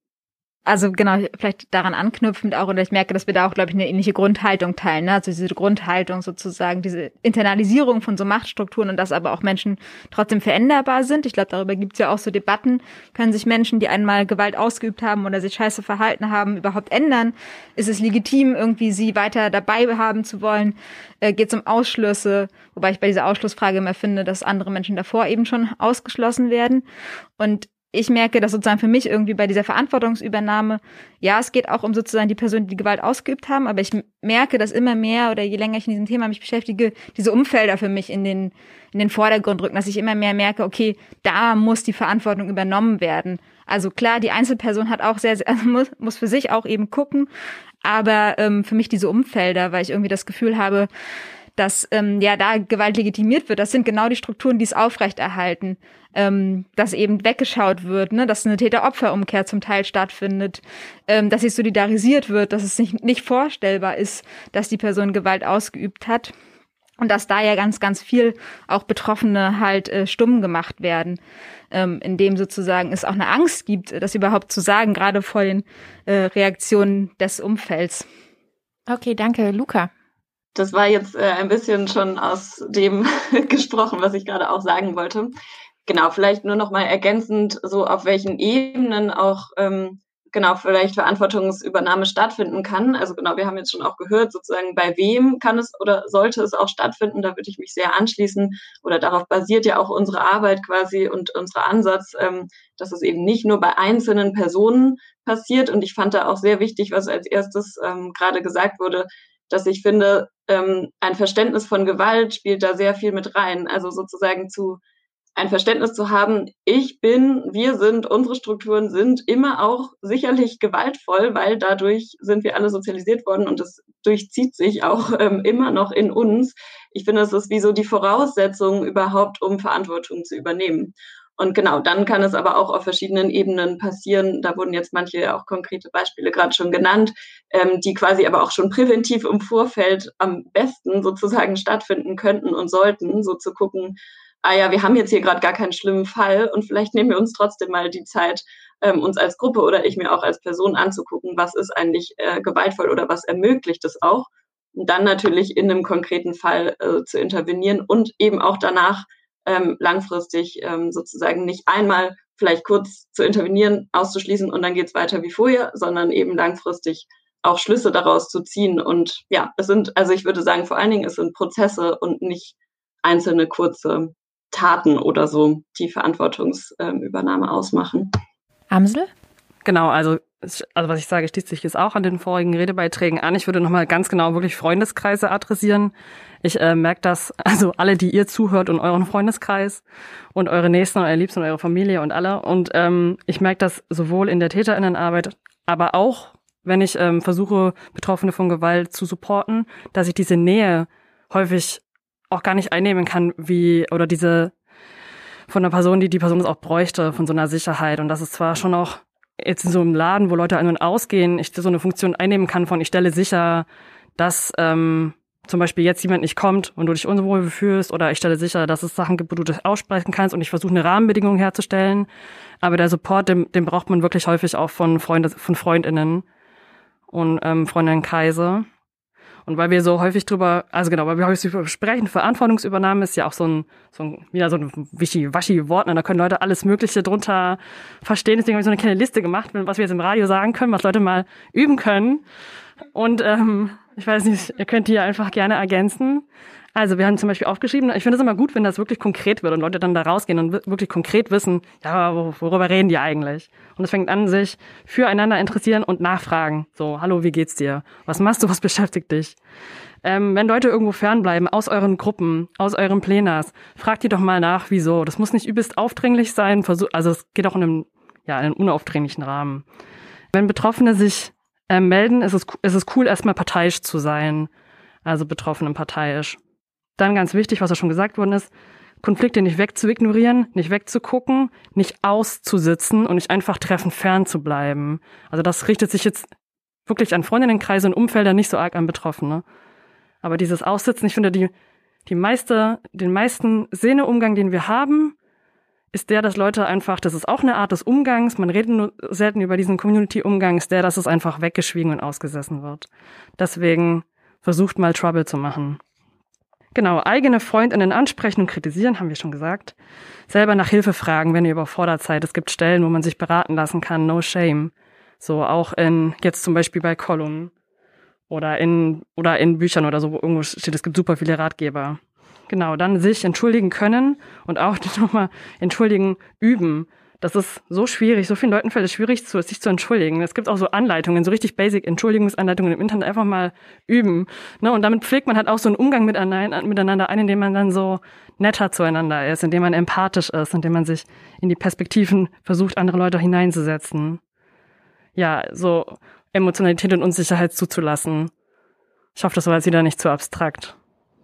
Also genau, vielleicht daran anknüpfend auch, oder ich merke, dass wir da auch, glaube ich, eine ähnliche Grundhaltung teilen, ne? Also diese Grundhaltung sozusagen, diese Internalisierung von so Machtstrukturen und dass aber auch Menschen trotzdem veränderbar sind. Ich glaube, darüber gibt es ja auch so Debatten. Können sich Menschen, die einmal Gewalt ausgeübt haben oder sich scheiße verhalten haben, überhaupt ändern? Ist es legitim, irgendwie sie weiter dabei haben zu wollen? Äh, geht es um Ausschlüsse? Wobei ich bei dieser Ausschlussfrage immer finde, dass andere Menschen davor eben schon ausgeschlossen werden. Und ich merke, dass sozusagen für mich irgendwie bei dieser Verantwortungsübernahme, ja, es geht auch um sozusagen die Personen, die Gewalt ausgeübt haben, aber ich merke, dass immer mehr oder je länger ich in diesem Thema mich beschäftige, diese Umfelder für mich in den in den Vordergrund rücken, dass ich immer mehr merke, okay, da muss die Verantwortung übernommen werden. Also klar, die Einzelperson hat auch sehr, sehr also muss, muss für sich auch eben gucken, aber ähm, für mich diese Umfelder, weil ich irgendwie das Gefühl habe, dass ähm, ja da Gewalt legitimiert wird, das sind genau die Strukturen, die es aufrechterhalten, ähm, dass eben weggeschaut wird, ne, dass eine Täter-Opfer-Umkehr zum Teil stattfindet, ähm, dass sich solidarisiert wird, dass es nicht, nicht vorstellbar ist, dass die Person Gewalt ausgeübt hat und dass da ja ganz, ganz viel auch Betroffene halt äh, stumm gemacht werden, ähm, indem sozusagen es auch eine Angst gibt, das überhaupt zu sagen, gerade vor den äh, Reaktionen des Umfelds. Okay, danke. Luca? Das war jetzt äh, ein bisschen schon aus dem gesprochen, was ich gerade auch sagen wollte. Genau, vielleicht nur noch mal ergänzend, so auf welchen Ebenen auch ähm, genau vielleicht Verantwortungsübernahme stattfinden kann. Also genau, wir haben jetzt schon auch gehört, sozusagen bei wem kann es oder sollte es auch stattfinden. Da würde ich mich sehr anschließen, oder darauf basiert ja auch unsere Arbeit quasi und unser Ansatz, ähm, dass es eben nicht nur bei einzelnen Personen passiert. Und ich fand da auch sehr wichtig, was als erstes ähm, gerade gesagt wurde, dass ich finde, ähm, ein Verständnis von Gewalt spielt da sehr viel mit rein. Also sozusagen zu ein Verständnis zu haben, ich bin, wir sind, unsere Strukturen sind immer auch sicherlich gewaltvoll, weil dadurch sind wir alle sozialisiert worden und das durchzieht sich auch ähm, immer noch in uns. Ich finde, das ist wie so die Voraussetzung überhaupt, um Verantwortung zu übernehmen. Und genau, dann kann es aber auch auf verschiedenen Ebenen passieren. Da wurden jetzt manche auch konkrete Beispiele gerade schon genannt, ähm, die quasi aber auch schon präventiv im Vorfeld am besten sozusagen stattfinden könnten und sollten, so zu gucken, ah ja, wir haben jetzt hier gerade gar keinen schlimmen Fall und vielleicht nehmen wir uns trotzdem mal die Zeit, ähm, uns als Gruppe oder ich mir auch als Person anzugucken, was ist eigentlich äh, gewaltvoll oder was ermöglicht es auch. Und dann natürlich in einem konkreten Fall äh, zu intervenieren und eben auch danach ähm, langfristig ähm, sozusagen nicht einmal vielleicht kurz zu intervenieren, auszuschließen und dann geht's weiter wie vorher, sondern eben langfristig auch Schlüsse daraus zu ziehen. Und ja, es sind, also ich würde sagen, vor allen Dingen, es sind Prozesse und nicht einzelne kurze Taten oder so, die Verantwortungsübernahme ausmachen. Amsel? Genau, also also was ich sage, schließt sich jetzt auch an den vorigen Redebeiträgen an. Ich würde nochmal ganz genau wirklich Freundeskreise adressieren. Ich äh, merke das, also alle, die ihr zuhört und euren Freundeskreis und eure Nächsten und eure Liebsten und eure Familie und alle. Und ähm, ich merke das sowohl in der TäterInnenarbeit, aber auch, wenn ich ähm, versuche, Betroffene von Gewalt zu supporten, dass ich diese Nähe häufig auch gar nicht einnehmen kann, wie, oder diese von einer Person, die die Person es auch bräuchte, von so einer Sicherheit. Und das ist zwar schon auch jetzt in so einem Laden, wo Leute ein- und ausgehen, ich so eine Funktion einnehmen kann von, ich stelle sicher, dass ähm, zum Beispiel jetzt jemand nicht kommt und du dich unwohl fühlst, oder ich stelle sicher, dass es Sachen gibt, wo du das aussprechen kannst, und ich versuche eine Rahmenbedingung herzustellen. Aber der Support, den, den braucht man wirklich häufig auch von Freunde, von FreundInnen und ähm, Freundinnenkreise. Und weil wir so häufig drüber, also genau, weil wir häufig drüber sprechen, Verantwortungsübernahme ist ja auch so ein, so ein, wieder so ein wischi-waschi-Wort, ne? Da können Leute alles Mögliche drunter verstehen. Deswegen habe ich so eine kleine Liste gemacht, was wir jetzt im Radio sagen können, was Leute mal üben können. Und ähm, ich weiß nicht, ihr könnt die ja einfach gerne ergänzen. Also wir haben zum Beispiel aufgeschrieben, ich finde es immer gut, wenn das wirklich konkret wird und Leute dann da rausgehen und wirklich konkret wissen, ja, worüber reden die eigentlich? Und es fängt an, sich füreinander interessieren und nachfragen. So, hallo, wie geht's dir? Was machst du, was beschäftigt dich? Ähm, wenn Leute irgendwo fernbleiben, aus euren Gruppen, aus euren Plenas, fragt die doch mal nach, wieso. Das muss nicht übelst aufdringlich sein, versuch, also es geht auch in einem, ja, in einem unaufdringlichen Rahmen. Wenn Betroffene sich äh, melden, ist es, ist es cool, erstmal parteiisch zu sein, also Betroffenen parteiisch. Dann ganz wichtig, was ja schon gesagt worden ist, Konflikte nicht wegzuignorieren, nicht wegzugucken, nicht auszusitzen und nicht einfach treffend fern zu bleiben. Also das richtet sich jetzt wirklich an Freundinnenkreise und Umfelder, nicht so arg an Betroffene. Aber dieses Aussitzen, ich finde, die, die meiste, den meisten Sinneumgang, den wir haben, ist der, dass Leute einfach, das ist auch eine Art des Umgangs, man redet nur selten über diesen Community-Umgang, ist der, dass es einfach weggeschwiegen und ausgesessen wird. Deswegen versucht mal Trouble zu machen. Genau, eigene FreundInnen ansprechen und kritisieren, haben wir schon gesagt. Selber nach Hilfe fragen, wenn ihr überfordert seid. Es gibt Stellen, wo man sich beraten lassen kann, no shame. So auch in, jetzt zum Beispiel bei Kolumnen oder in, oder in Büchern oder so, wo irgendwo steht, es gibt super viele Ratgeber. Genau, dann sich entschuldigen können und auch nochmal entschuldigen üben. Das ist so schwierig, so vielen Leuten fällt es schwierig, sich zu entschuldigen. Es gibt auch so Anleitungen, so richtig basic Entschuldigungsanleitungen im Internet, einfach mal üben. Ne? Und damit pflegt man halt auch so einen Umgang miteinander ein, indem man dann so netter zueinander ist, indem man empathisch ist, indem man sich in die Perspektiven versucht, andere Leute hineinzusetzen. Ja, so Emotionalität und Unsicherheit zuzulassen. Ich hoffe, das war jetzt wieder nicht zu abstrakt.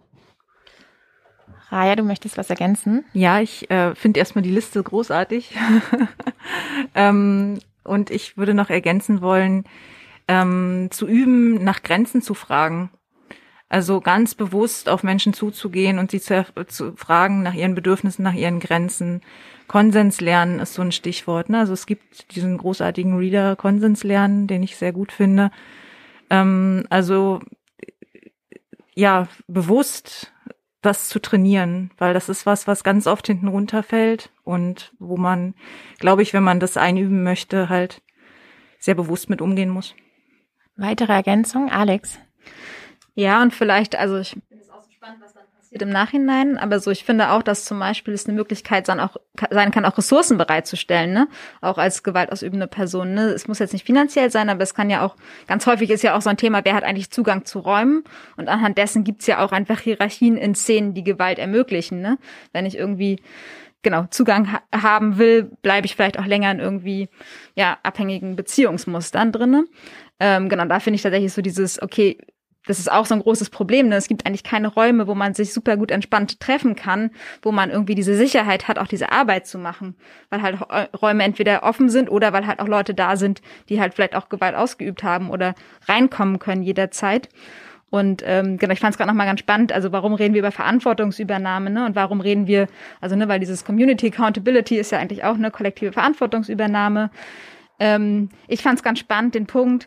Raja, du möchtest was ergänzen? Ja, ich äh, finde erstmal die Liste großartig. ähm, und ich würde noch ergänzen wollen, ähm, zu üben, nach Grenzen zu fragen. Also ganz bewusst auf Menschen zuzugehen und sie zu, zu fragen nach ihren Bedürfnissen, nach ihren Grenzen. Konsens lernen ist so ein Stichwort. Ne? Also es gibt diesen großartigen Reader Konsens lernen, den ich sehr gut finde. Ähm, also ja, bewusst das zu trainieren, weil das ist was, was ganz oft hinten runterfällt und wo man, glaube ich, wenn man das einüben möchte, halt sehr bewusst mit umgehen muss. Weitere Ergänzung, Alex? Ja, und vielleicht, also ich finde es auch so spannend, was dann passiert im Nachhinein, aber so, ich finde auch, dass zum Beispiel es eine Möglichkeit sein, auch, sein kann, auch Ressourcen bereitzustellen, ne, auch als gewaltausübende Person, ne, es muss jetzt nicht finanziell sein, aber es kann ja auch, ganz häufig ist ja auch so ein Thema, wer hat eigentlich Zugang zu Räumen, und anhand dessen gibt's ja auch einfach Hierarchien in Szenen, die Gewalt ermöglichen, ne, wenn ich irgendwie genau Zugang ha- haben will, bleibe ich vielleicht auch länger in irgendwie, ja, abhängigen Beziehungsmustern drinne, ähm, genau, da finde ich tatsächlich so dieses, okay, das ist auch so ein großes Problem, ne? Es gibt eigentlich keine Räume, wo man sich super gut entspannt treffen kann, wo man irgendwie diese Sicherheit hat, auch diese Arbeit zu machen, weil halt Räume entweder offen sind oder weil halt auch Leute da sind, die halt vielleicht auch Gewalt ausgeübt haben oder reinkommen können jederzeit. Und ähm, genau, ich fand es gerade nochmal ganz spannend, also warum reden wir über Verantwortungsübernahme, ne? Und warum reden wir, also ne, weil dieses Community Accountability ist ja eigentlich auch eine kollektive Verantwortungsübernahme. Ähm, ich fand es ganz spannend, den Punkt,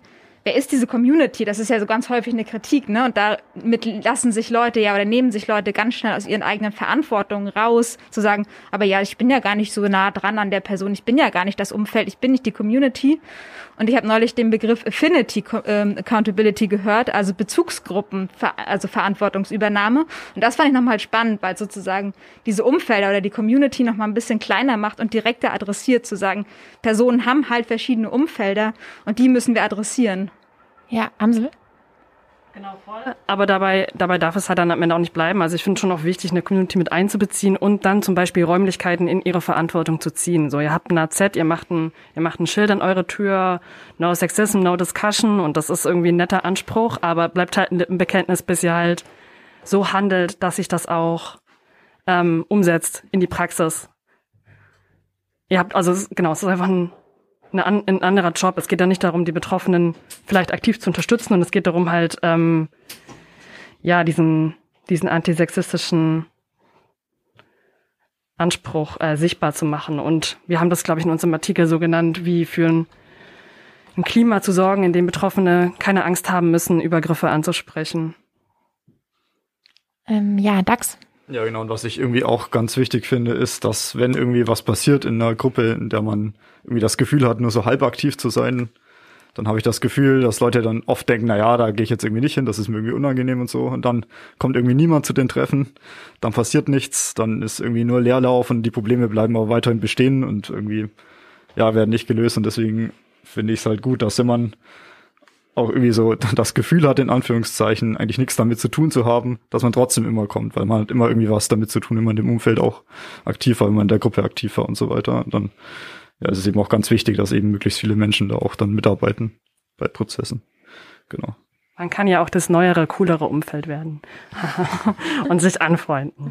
wer ist diese Community? Das ist ja so ganz häufig eine Kritik, ne? Und damit lassen sich Leute ja oder nehmen sich Leute ganz schnell aus ihren eigenen Verantwortungen raus, zu sagen, aber ja, ich bin ja gar nicht so nah dran an der Person, ich bin ja gar nicht das Umfeld, ich bin nicht die Community. Und ich habe neulich den Begriff Affinity ähm, Accountability gehört, also Bezugsgruppen, also Verantwortungsübernahme. Und das fand ich nochmal spannend, weil sozusagen diese Umfelder oder die Community nochmal ein bisschen kleiner macht und direkter adressiert, zu sagen, Personen haben halt verschiedene Umfelder und die müssen wir adressieren. Ja, Amsel? Genau, voll. Aber dabei, dabei darf es halt dann am Ende auch nicht bleiben. Also ich finde schon auch wichtig, eine Community mit einzubeziehen und dann zum Beispiel Räumlichkeiten in ihre Verantwortung zu ziehen. So, ihr habt ein A Z, ihr macht ein, ihr macht ein Schild an eure Tür, no sexism, no discussion, und das ist irgendwie ein netter Anspruch, aber bleibt halt ein Lippenbekenntnis, bis ihr halt so handelt, dass sich das auch ähm, umsetzt in die Praxis. Ihr habt, also genau, es ist einfach ein Eine, ein anderer Job. Es geht ja nicht darum, die Betroffenen vielleicht aktiv zu unterstützen, und es geht darum, halt ähm, ja diesen diesen antisexistischen Anspruch äh, sichtbar zu machen. Und wir haben das, glaube ich, in unserem Artikel so genannt, wie für ein, ein Klima zu sorgen, in dem Betroffene keine Angst haben müssen, Übergriffe anzusprechen. Ähm, ja, Dax. Ja, genau. Und was ich irgendwie auch ganz wichtig finde, ist, dass wenn irgendwie was passiert in einer Gruppe, in der man irgendwie das Gefühl hat, nur so halb aktiv zu sein, dann habe ich das Gefühl, dass Leute dann oft denken, na ja, da gehe ich jetzt irgendwie nicht hin, das ist mir irgendwie unangenehm und so. Und dann kommt irgendwie niemand zu den Treffen, dann passiert nichts, dann ist irgendwie nur Leerlauf und die Probleme bleiben aber weiterhin bestehen und irgendwie, ja, werden nicht gelöst. Und deswegen finde ich es halt gut, dass wenn man auch irgendwie so das Gefühl hat, in Anführungszeichen, eigentlich nichts damit zu tun zu haben, dass man trotzdem immer kommt, weil man hat immer irgendwie was damit zu tun, wenn man im Umfeld auch aktiv war, wenn man in der Gruppe aktiv war und so weiter. Und dann ja, es ist eben auch ganz wichtig, dass eben möglichst viele Menschen da auch dann mitarbeiten bei Prozessen. Genau. Man kann ja auch das neuere, coolere Umfeld werden und sich anfreunden.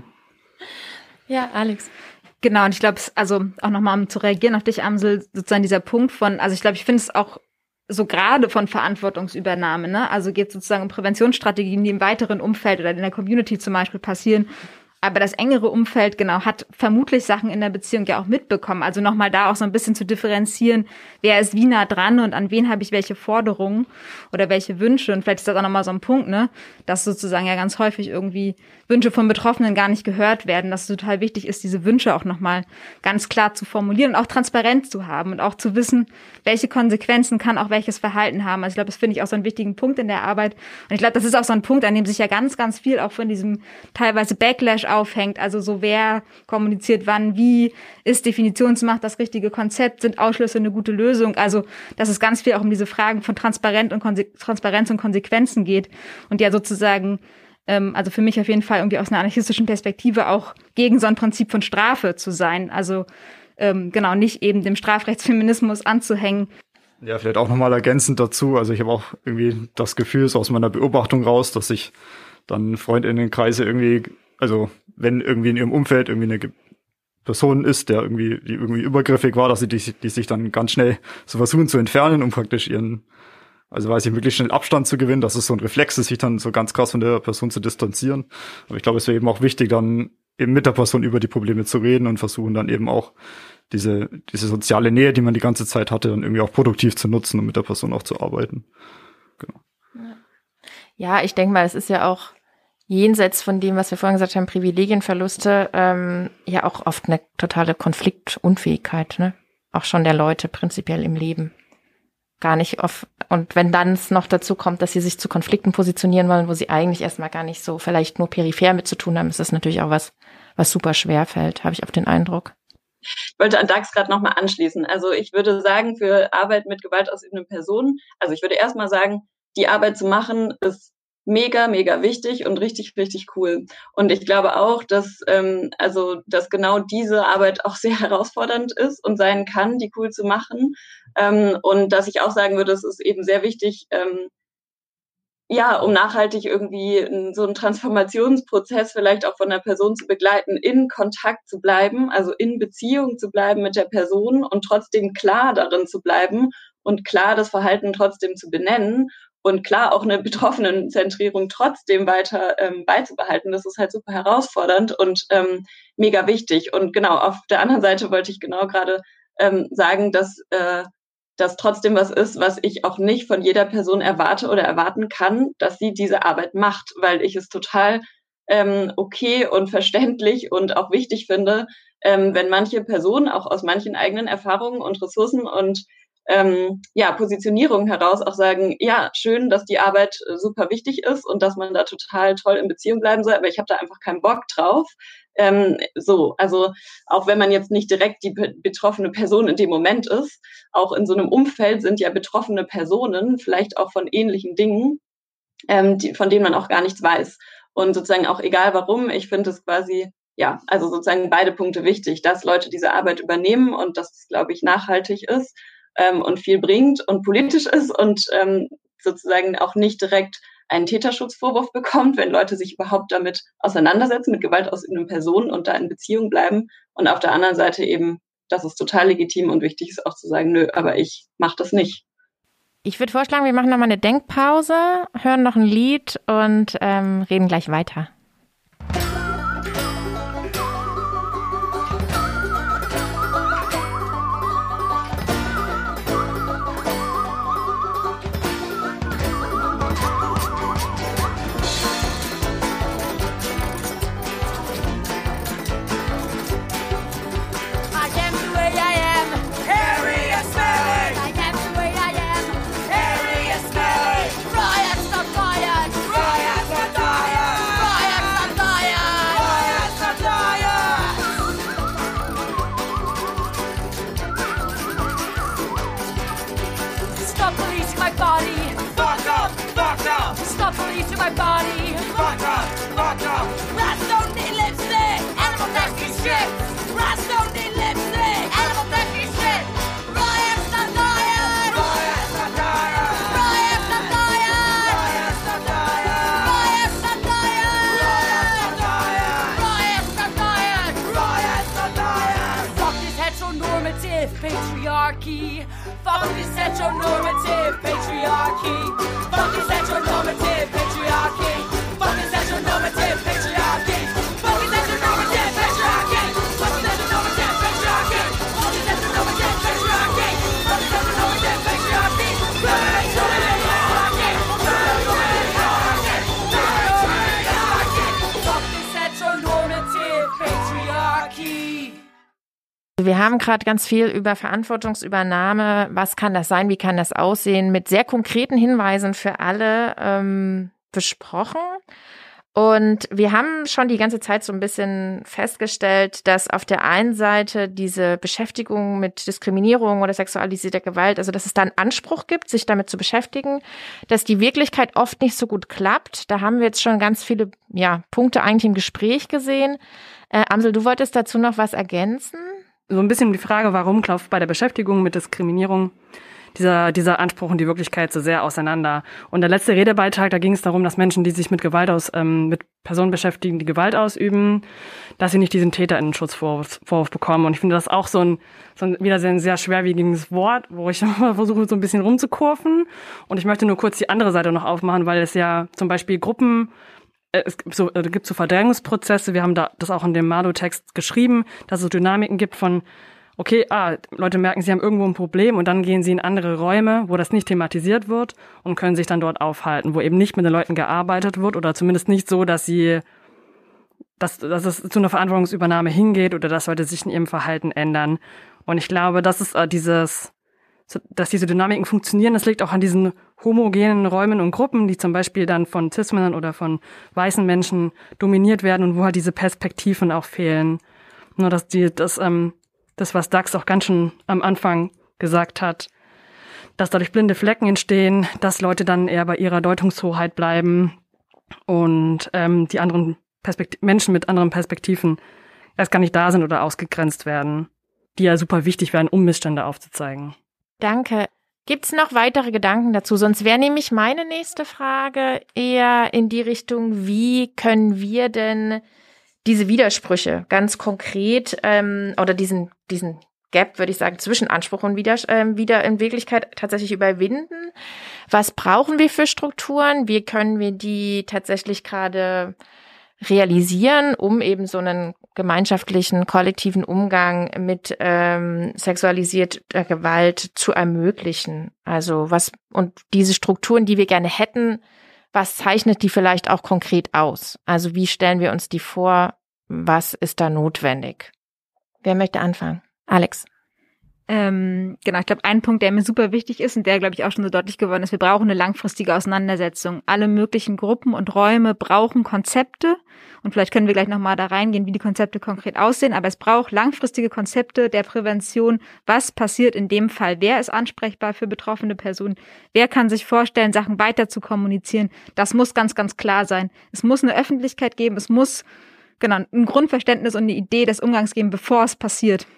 Ja, Alex. Genau, und ich glaube, also auch nochmal, um zu reagieren auf dich, Amsel, sozusagen dieser Punkt von, also ich glaube, ich finde es auch so gerade von Verantwortungsübernahme, ne? Also geht sozusagen um Präventionsstrategien, die im weiteren Umfeld oder in der Community zum Beispiel passieren. Aber das engere Umfeld, genau, hat vermutlich Sachen in der Beziehung ja auch mitbekommen. Also nochmal da auch so ein bisschen zu differenzieren, wer ist wie nah dran und an wen habe ich welche Forderungen oder welche Wünsche. Und vielleicht ist das auch nochmal so ein Punkt, ne, dass sozusagen ja ganz häufig irgendwie Wünsche von Betroffenen gar nicht gehört werden, dass es total wichtig ist, diese Wünsche auch nochmal ganz klar zu formulieren und auch transparent zu haben und auch zu wissen, welche Konsequenzen kann auch welches Verhalten haben. Also ich glaube, das finde ich auch so einen wichtigen Punkt in der Arbeit. Und ich glaube, das ist auch so ein Punkt, an dem sich ja ganz, ganz viel auch von diesem teilweise Backlash aufhängt. Also so, wer kommuniziert wann, wie, ist Definitionsmacht das richtige Konzept, sind Ausschlüsse eine gute Lösung? Also, dass es ganz viel auch um diese Fragen von Transparenz und Konse- Transparenz und Konsequenzen geht und ja sozusagen, ähm, also für mich auf jeden Fall irgendwie aus einer anarchistischen Perspektive auch gegen so ein Prinzip von Strafe zu sein. Also ähm, genau, nicht eben dem Strafrechtsfeminismus anzuhängen. Ja, vielleicht auch nochmal ergänzend dazu. Also ich habe auch irgendwie das Gefühl, so aus meiner Beobachtung raus, dass sich dann Freundinnenkreise irgendwie, also wenn irgendwie in ihrem Umfeld irgendwie eine Person ist, der irgendwie, die irgendwie übergriffig war, dass sie die, die sich dann ganz schnell so versuchen zu entfernen, um praktisch ihren, also weiß ich, möglichst schnell Abstand zu gewinnen. Das ist so ein Reflex, sich dann so ganz krass von der Person zu distanzieren. Aber ich glaube, es wäre eben auch wichtig, dann eben mit der Person über die Probleme zu reden und versuchen dann eben auch diese, diese soziale Nähe, die man die ganze Zeit hatte, dann irgendwie auch produktiv zu nutzen und mit der Person auch zu arbeiten. Genau. Ja, ich denke mal, es ist ja auch jenseits von dem, was wir vorhin gesagt haben, Privilegienverluste, ähm, ja auch oft eine totale Konfliktunfähigkeit, ne? Auch schon der Leute prinzipiell im Leben. Gar nicht oft. Und wenn dann es noch dazu kommt, dass sie sich zu Konflikten positionieren wollen, wo sie eigentlich erstmal gar nicht so vielleicht nur peripher mit zu tun haben, ist das natürlich auch was, was super schwer fällt, habe ich auch den Eindruck. Ich wollte an Dax gerade nochmal anschließen. Also ich würde sagen, für Arbeit mit gewaltausübenden Personen, also ich würde erstmal sagen, die Arbeit zu machen ist mega, mega wichtig und richtig, richtig cool. Und ich glaube auch, dass ähm, also dass genau diese Arbeit auch sehr herausfordernd ist und sein kann, die cool zu machen. Ähm, und dass ich auch sagen würde, es ist eben sehr wichtig, ähm, ja, um nachhaltig irgendwie so einen Transformationsprozess vielleicht auch von der Person zu begleiten, in Kontakt zu bleiben, also in Beziehung zu bleiben mit der Person und trotzdem klar darin zu bleiben und klar das Verhalten trotzdem zu benennen und klar auch eine Betroffenenzentrierung trotzdem weiter ähm, beizubehalten. Das ist halt super herausfordernd und ähm, mega wichtig. Und genau, auf der anderen Seite wollte ich genau gerade ähm, sagen, dass äh, das trotzdem was ist, was ich auch nicht von jeder Person erwarte oder erwarten kann, dass sie diese Arbeit macht, weil ich es total ähm, okay und verständlich und auch wichtig finde, ähm, wenn manche Personen auch aus manchen eigenen Erfahrungen und Ressourcen und ähm, ja, Positionierungen heraus auch sagen, ja, schön, dass die Arbeit super wichtig ist und dass man da total toll in Beziehung bleiben soll, aber ich habe da einfach keinen Bock drauf. Ähm, so, also auch wenn man jetzt nicht direkt die be- betroffene Person in dem Moment ist, auch in so einem Umfeld sind ja betroffene Personen, vielleicht auch von ähnlichen Dingen, ähm, die, von denen man auch gar nichts weiß. Und sozusagen auch egal warum, ich finde es quasi, ja, also sozusagen beide Punkte wichtig, dass Leute diese Arbeit übernehmen und dass es, glaube ich, nachhaltig ist ähm, und viel bringt und politisch ist und ähm, sozusagen auch nicht direkt einen Täterschutzvorwurf bekommt, wenn Leute sich überhaupt damit auseinandersetzen, mit gewaltausübenden Personen und da in Beziehung bleiben. Und auf der anderen Seite eben, dass es total legitim und wichtig ist, auch zu sagen, nö, aber ich mache das nicht. Ich würde vorschlagen, wir machen nochmal eine Denkpause, hören noch ein Lied und ähm, reden gleich weiter. My body, vodka, vodka. Rats don't need lipstick, animal nasty shit. Rats don't need lipstick, animal nasty shit. Riots not dying, riots not dying, riots not dying, riots not dying, riots not dying, riots not dying, riots not dying. Fuck this heteronormative patriarchy. Fuck this heteronormative patriarchy. Fuck this heteronormative patriarchy. Fuck this heteronormative patriarchy. Fuck this heteronormative patriarchy. Fuck this heteronormative patriarchy. Fuck this heteronormative patriarchy. Fuck this heteronormative patriarchy. Fuck this heteronormative patriarchy. Wir haben gerade ganz viel über Verantwortungsübernahme, was kann das sein, wie kann das aussehen, mit sehr konkreten Hinweisen für alle ähm, besprochen. Und wir haben schon die ganze Zeit so ein bisschen festgestellt, dass auf der einen Seite diese Beschäftigung mit Diskriminierung oder sexualisierter Gewalt, also dass es da einen Anspruch gibt, sich damit zu beschäftigen, dass die Wirklichkeit oft nicht so gut klappt. Da haben wir jetzt schon ganz viele ja, Punkte eigentlich im Gespräch gesehen. Äh, Amsel, du wolltest dazu noch was ergänzen? So ein bisschen die Frage, warum klafft bei der Beschäftigung mit Diskriminierung dieser, dieser Anspruch und die Wirklichkeit so sehr auseinander. Und der letzte Redebeitrag, da ging es darum, dass Menschen, die sich mit Gewalt aus, ähm, mit Personen beschäftigen, die Gewalt ausüben, dass sie nicht diesen TäterInnen-Schutzvorwurf Vorwurf bekommen. Und ich finde das auch so ein, so ein wieder sehr, ein sehr schwerwiegendes Wort, wo ich versuche, so ein bisschen rumzukurven. Und ich möchte nur kurz die andere Seite noch aufmachen, weil es ja zum Beispiel Gruppen Es gibt so, es gibt so Verdrängungsprozesse, wir haben da das auch in dem Malo-Text geschrieben, dass es Dynamiken gibt von, okay, ah, Leute merken, sie haben irgendwo ein Problem und dann gehen sie in andere Räume, wo das nicht thematisiert wird und können sich dann dort aufhalten, wo eben nicht mit den Leuten gearbeitet wird oder zumindest nicht so, dass sie, dass, dass es zu einer Verantwortungsübernahme hingeht oder dass Leute sich in ihrem Verhalten ändern. Und ich glaube, das ist äh, dieses, dass diese Dynamiken funktionieren, das liegt auch an diesen homogenen Räumen und Gruppen, die zum Beispiel dann von Cis-Männern oder von weißen Menschen dominiert werden und wo halt diese Perspektiven auch fehlen. Nur dass die, das, ähm, das, was Dax auch ganz schön am Anfang gesagt hat, dass dadurch blinde Flecken entstehen, dass Leute dann eher bei ihrer Deutungshoheit bleiben und ähm, die anderen Perspekt- Menschen mit anderen Perspektiven erst gar nicht da sind oder ausgegrenzt werden, die ja super wichtig wären, um Missstände aufzuzeigen. Danke. Gibt's noch weitere Gedanken dazu? Sonst wäre nämlich meine nächste Frage eher in die Richtung, wie können wir denn diese Widersprüche ganz konkret ähm, oder diesen diesen Gap, würde ich sagen, zwischen Anspruch und wieder, äh, wieder in Wirklichkeit tatsächlich überwinden? Was brauchen wir für Strukturen? Wie können wir die tatsächlich gerade realisieren, um eben so einen gemeinschaftlichen, kollektiven Umgang mit ähm, sexualisierter Gewalt zu ermöglichen. Also was, und diese Strukturen, die wir gerne hätten, was zeichnet die vielleicht auch konkret aus? Also wie stellen wir uns die vor? Was ist da notwendig? Wer möchte anfangen? Alex. Ähm, genau, ich glaube, ein Punkt, der mir super wichtig ist und der, glaube ich, auch schon so deutlich geworden ist, wir brauchen eine langfristige Auseinandersetzung. Alle möglichen Gruppen und Räume brauchen Konzepte und vielleicht können wir gleich nochmal da reingehen, wie die Konzepte konkret aussehen, aber es braucht langfristige Konzepte der Prävention. Was passiert in dem Fall? Wer ist ansprechbar für betroffene Personen? Wer kann sich vorstellen, Sachen weiter zu kommunizieren? Das muss ganz, ganz klar sein. Es muss eine Öffentlichkeit geben, es muss genau ein Grundverständnis und eine Idee des Umgangs geben, bevor es passiert.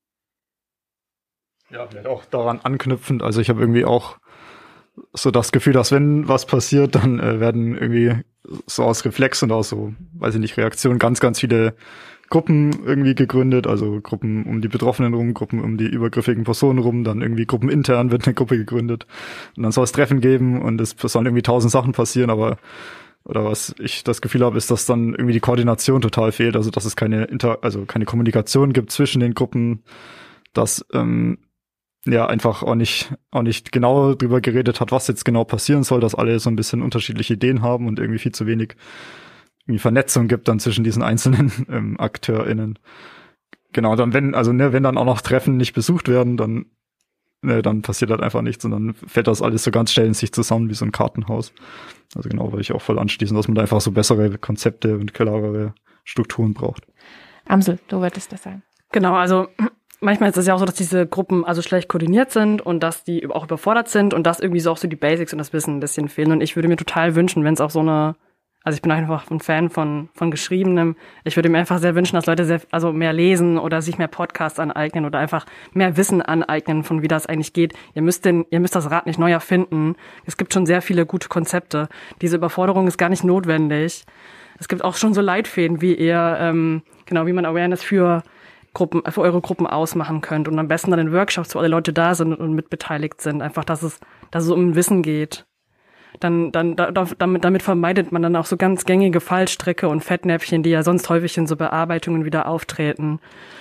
Ja, vielleicht auch daran anknüpfend. Also ich habe irgendwie auch so das Gefühl, dass wenn was passiert, dann äh, werden irgendwie so aus Reflex und aus so, weiß ich nicht, Reaktion ganz, ganz viele Gruppen irgendwie gegründet. Also Gruppen um die Betroffenen rum, Gruppen um die übergriffigen Personen rum, dann irgendwie gruppenintern wird eine Gruppe gegründet. Und dann soll es Treffen geben und es sollen irgendwie tausend Sachen passieren, aber oder was ich das Gefühl habe, ist, dass dann irgendwie die Koordination total fehlt. Also dass es keine Inter, also keine Kommunikation gibt zwischen den Gruppen, dass ähm, ja einfach auch nicht auch nicht genau drüber geredet hat, was jetzt genau passieren soll, dass alle so ein bisschen unterschiedliche Ideen haben und irgendwie viel zu wenig irgendwie Vernetzung gibt dann zwischen diesen einzelnen ähm, AkteurInnen. Genau, dann wenn also ne, wenn dann auch noch Treffen nicht besucht werden, dann ne, dann passiert halt einfach nichts und dann fällt das alles so ganz schnell in sich zusammen wie so ein Kartenhaus. Also genau, würde ich auch voll anschließen, dass man da einfach so bessere Konzepte und klarere Strukturen braucht. Amsel, du wolltest das sagen. Genau, also manchmal ist es ja auch so, dass diese Gruppen also schlecht koordiniert sind und dass die auch überfordert sind und dass irgendwie so auch so die Basics und das Wissen ein bisschen fehlen. Und ich würde mir total wünschen, wenn es auch so eine, also ich bin einfach ein Fan von von Geschriebenem. Ich würde mir einfach sehr wünschen, dass Leute sehr, also mehr lesen oder sich mehr Podcasts aneignen oder einfach mehr Wissen aneignen, von wie das eigentlich geht. Ihr müsst den, ihr müsst das Rad nicht neu erfinden. Es gibt schon sehr viele gute Konzepte. Diese Überforderung ist gar nicht notwendig. Es gibt auch schon so Leitfäden, wie ihr, ähm, genau, wie man Awareness für Gruppen, für eure Gruppen ausmachen könnt und am besten dann in Workshops, wo alle Leute da sind und mitbeteiligt sind, einfach, dass es, dass es um Wissen geht. Dann, dann, da, damit, damit vermeidet man dann auch so ganz gängige Fallstricke und Fettnäpfchen, die ja sonst häufig in so Bearbeitungen wieder auftreten.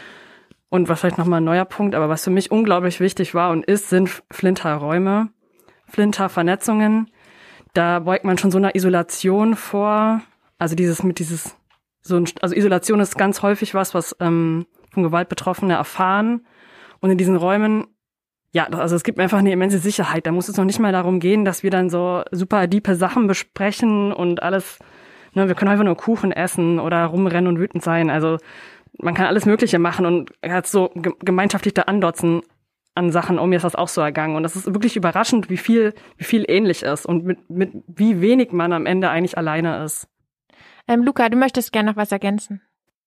Und was vielleicht nochmal ein neuer Punkt, aber was für mich unglaublich wichtig war und ist, sind Flinter-Räume, Flinter-Vernetzungen. Da beugt man schon so einer Isolation vor. Also dieses mit dieses, so ein, also Isolation ist ganz häufig was, was, ähm, von Gewalt Betroffene erfahren. Und in diesen Räumen, ja, also es gibt mir einfach eine immense Sicherheit. Da muss es noch nicht mal darum gehen, dass wir dann so super diepe Sachen besprechen und alles, ne, wir können einfach nur Kuchen essen oder rumrennen und wütend sein. Also man kann alles Mögliche machen und hat so gemeinschaftlich da andotzen an Sachen. Oh, mir ist das auch so ergangen. Und das ist wirklich überraschend, wie viel, wie viel ähnlich ist und mit, mit wie wenig man am Ende eigentlich alleine ist. Ähm, Luca, du möchtest gerne noch was ergänzen?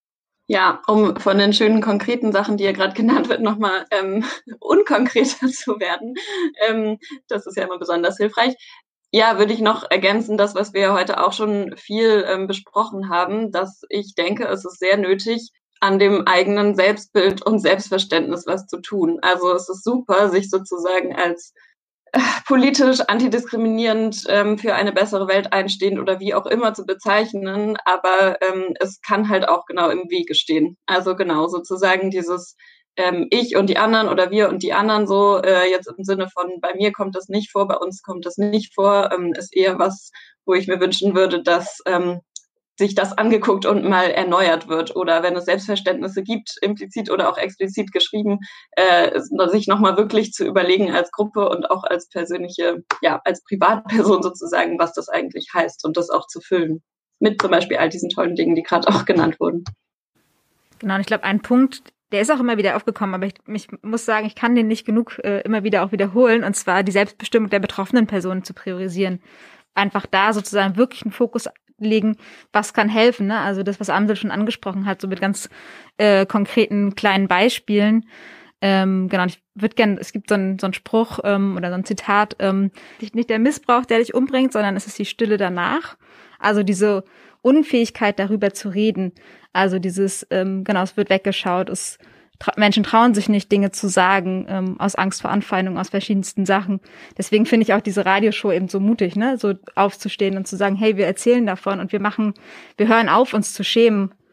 Ja, um von den schönen konkreten Sachen, die ja gerade genannt wird, nochmal ähm, unkonkreter zu werden. Ähm, das ist ja immer besonders hilfreich. Ja, würde ich noch ergänzen, das, was wir heute auch schon viel ähm, besprochen haben, dass ich denke, es ist sehr nötig, an dem eigenen Selbstbild und Selbstverständnis was zu tun. Also es ist super, sich sozusagen als politisch antidiskriminierend ähm, für eine bessere Welt einstehend oder wie auch immer zu bezeichnen, aber ähm, es kann halt auch genau im Wege stehen. Also genau sozusagen dieses ähm, Ich und die anderen oder wir und die anderen so, äh, jetzt im Sinne von bei mir kommt das nicht vor, bei uns kommt das nicht vor, ähm, ist eher was, wo ich mir wünschen würde, dass ähm, sich das angeguckt und mal erneuert wird oder wenn es Selbstverständnisse gibt, implizit oder auch explizit geschrieben, äh, sich nochmal wirklich zu überlegen als Gruppe und auch als persönliche, ja, als Privatperson sozusagen, was das eigentlich heißt und das auch zu füllen. Mit zum Beispiel all diesen tollen Dingen, die gerade auch genannt wurden. Genau, und ich glaube, ein Punkt, der ist auch immer wieder aufgekommen, aber ich, ich muss sagen, ich kann den nicht genug äh, immer wieder auch wiederholen, und zwar die Selbstbestimmung der betroffenen Personen zu priorisieren. Einfach da sozusagen wirklich einen Fokus legen, was kann helfen, ne? Also das, was Amsel schon angesprochen hat, so mit ganz äh, konkreten kleinen Beispielen. Ähm, genau, ich würde gerne, es gibt so einen so einen Spruch ähm, oder so ein Zitat, ähm, nicht der Missbrauch, der dich umbringt, sondern es ist die Stille danach. Also diese Unfähigkeit, darüber zu reden. Also dieses, ähm, genau, es wird weggeschaut, es tra- Menschen trauen sich nicht, Dinge zu sagen, ähm, aus Angst vor Anfeindung, aus verschiedensten Sachen. Deswegen finde ich auch diese Radioshow eben so mutig, ne, so aufzustehen und zu sagen, hey, wir erzählen davon und wir machen, wir hören auf, uns zu schämen,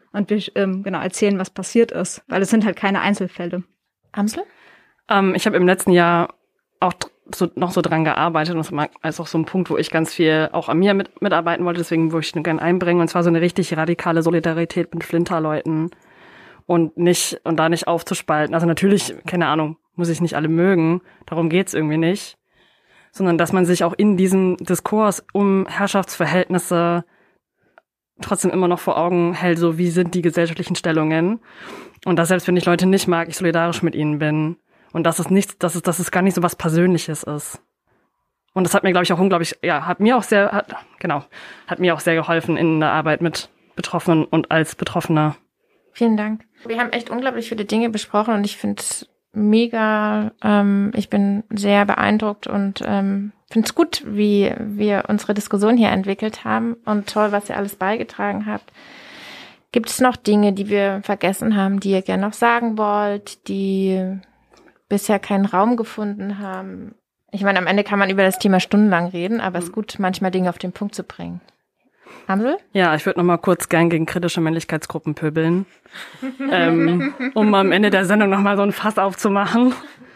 und wir ähm, genau erzählen, was passiert ist, weil es sind halt keine Einzelfälle. Amsel? Ähm, ich habe im letzten Jahr auch so, noch so dran gearbeitet und das ist auch so ein Punkt, wo ich ganz viel auch an mir mit, mitarbeiten wollte, deswegen würde ich nur gerne einbringen, und zwar so eine richtig radikale Solidarität mit Flinterleuten und nicht, und da nicht aufzuspalten. Also natürlich, keine Ahnung, muss ich nicht alle mögen, darum geht's irgendwie nicht, sondern dass man sich auch in diesem Diskurs um Herrschaftsverhältnisse trotzdem immer noch vor Augen hält, so wie sind die gesellschaftlichen Stellungen, und dass selbst wenn ich Leute nicht mag, ich solidarisch mit ihnen bin. Und dass es nichts, dass es, dass es gar nicht so was Persönliches ist. Und das hat mir, glaube ich, auch unglaublich, ja, hat mir auch sehr, hat, genau, hat mir auch sehr geholfen in der Arbeit mit Betroffenen und als Betroffener. Vielen Dank. Wir haben echt unglaublich viele Dinge besprochen und ich finde es mega, ähm, ich bin sehr beeindruckt und ähm, finde es gut, wie wir unsere Diskussion hier entwickelt haben und toll, was ihr alles beigetragen habt. Gibt es noch Dinge, die wir vergessen haben, die ihr gerne noch sagen wollt, die bisher keinen Raum gefunden haben? Ich meine, am Ende kann man über das Thema stundenlang reden, aber es ist gut, manchmal Dinge auf den Punkt zu bringen. Amsel? Ja, ich würde noch mal kurz gern gegen kritische Männlichkeitsgruppen pöbeln, ähm, um am Ende der Sendung noch mal so ein Fass aufzumachen.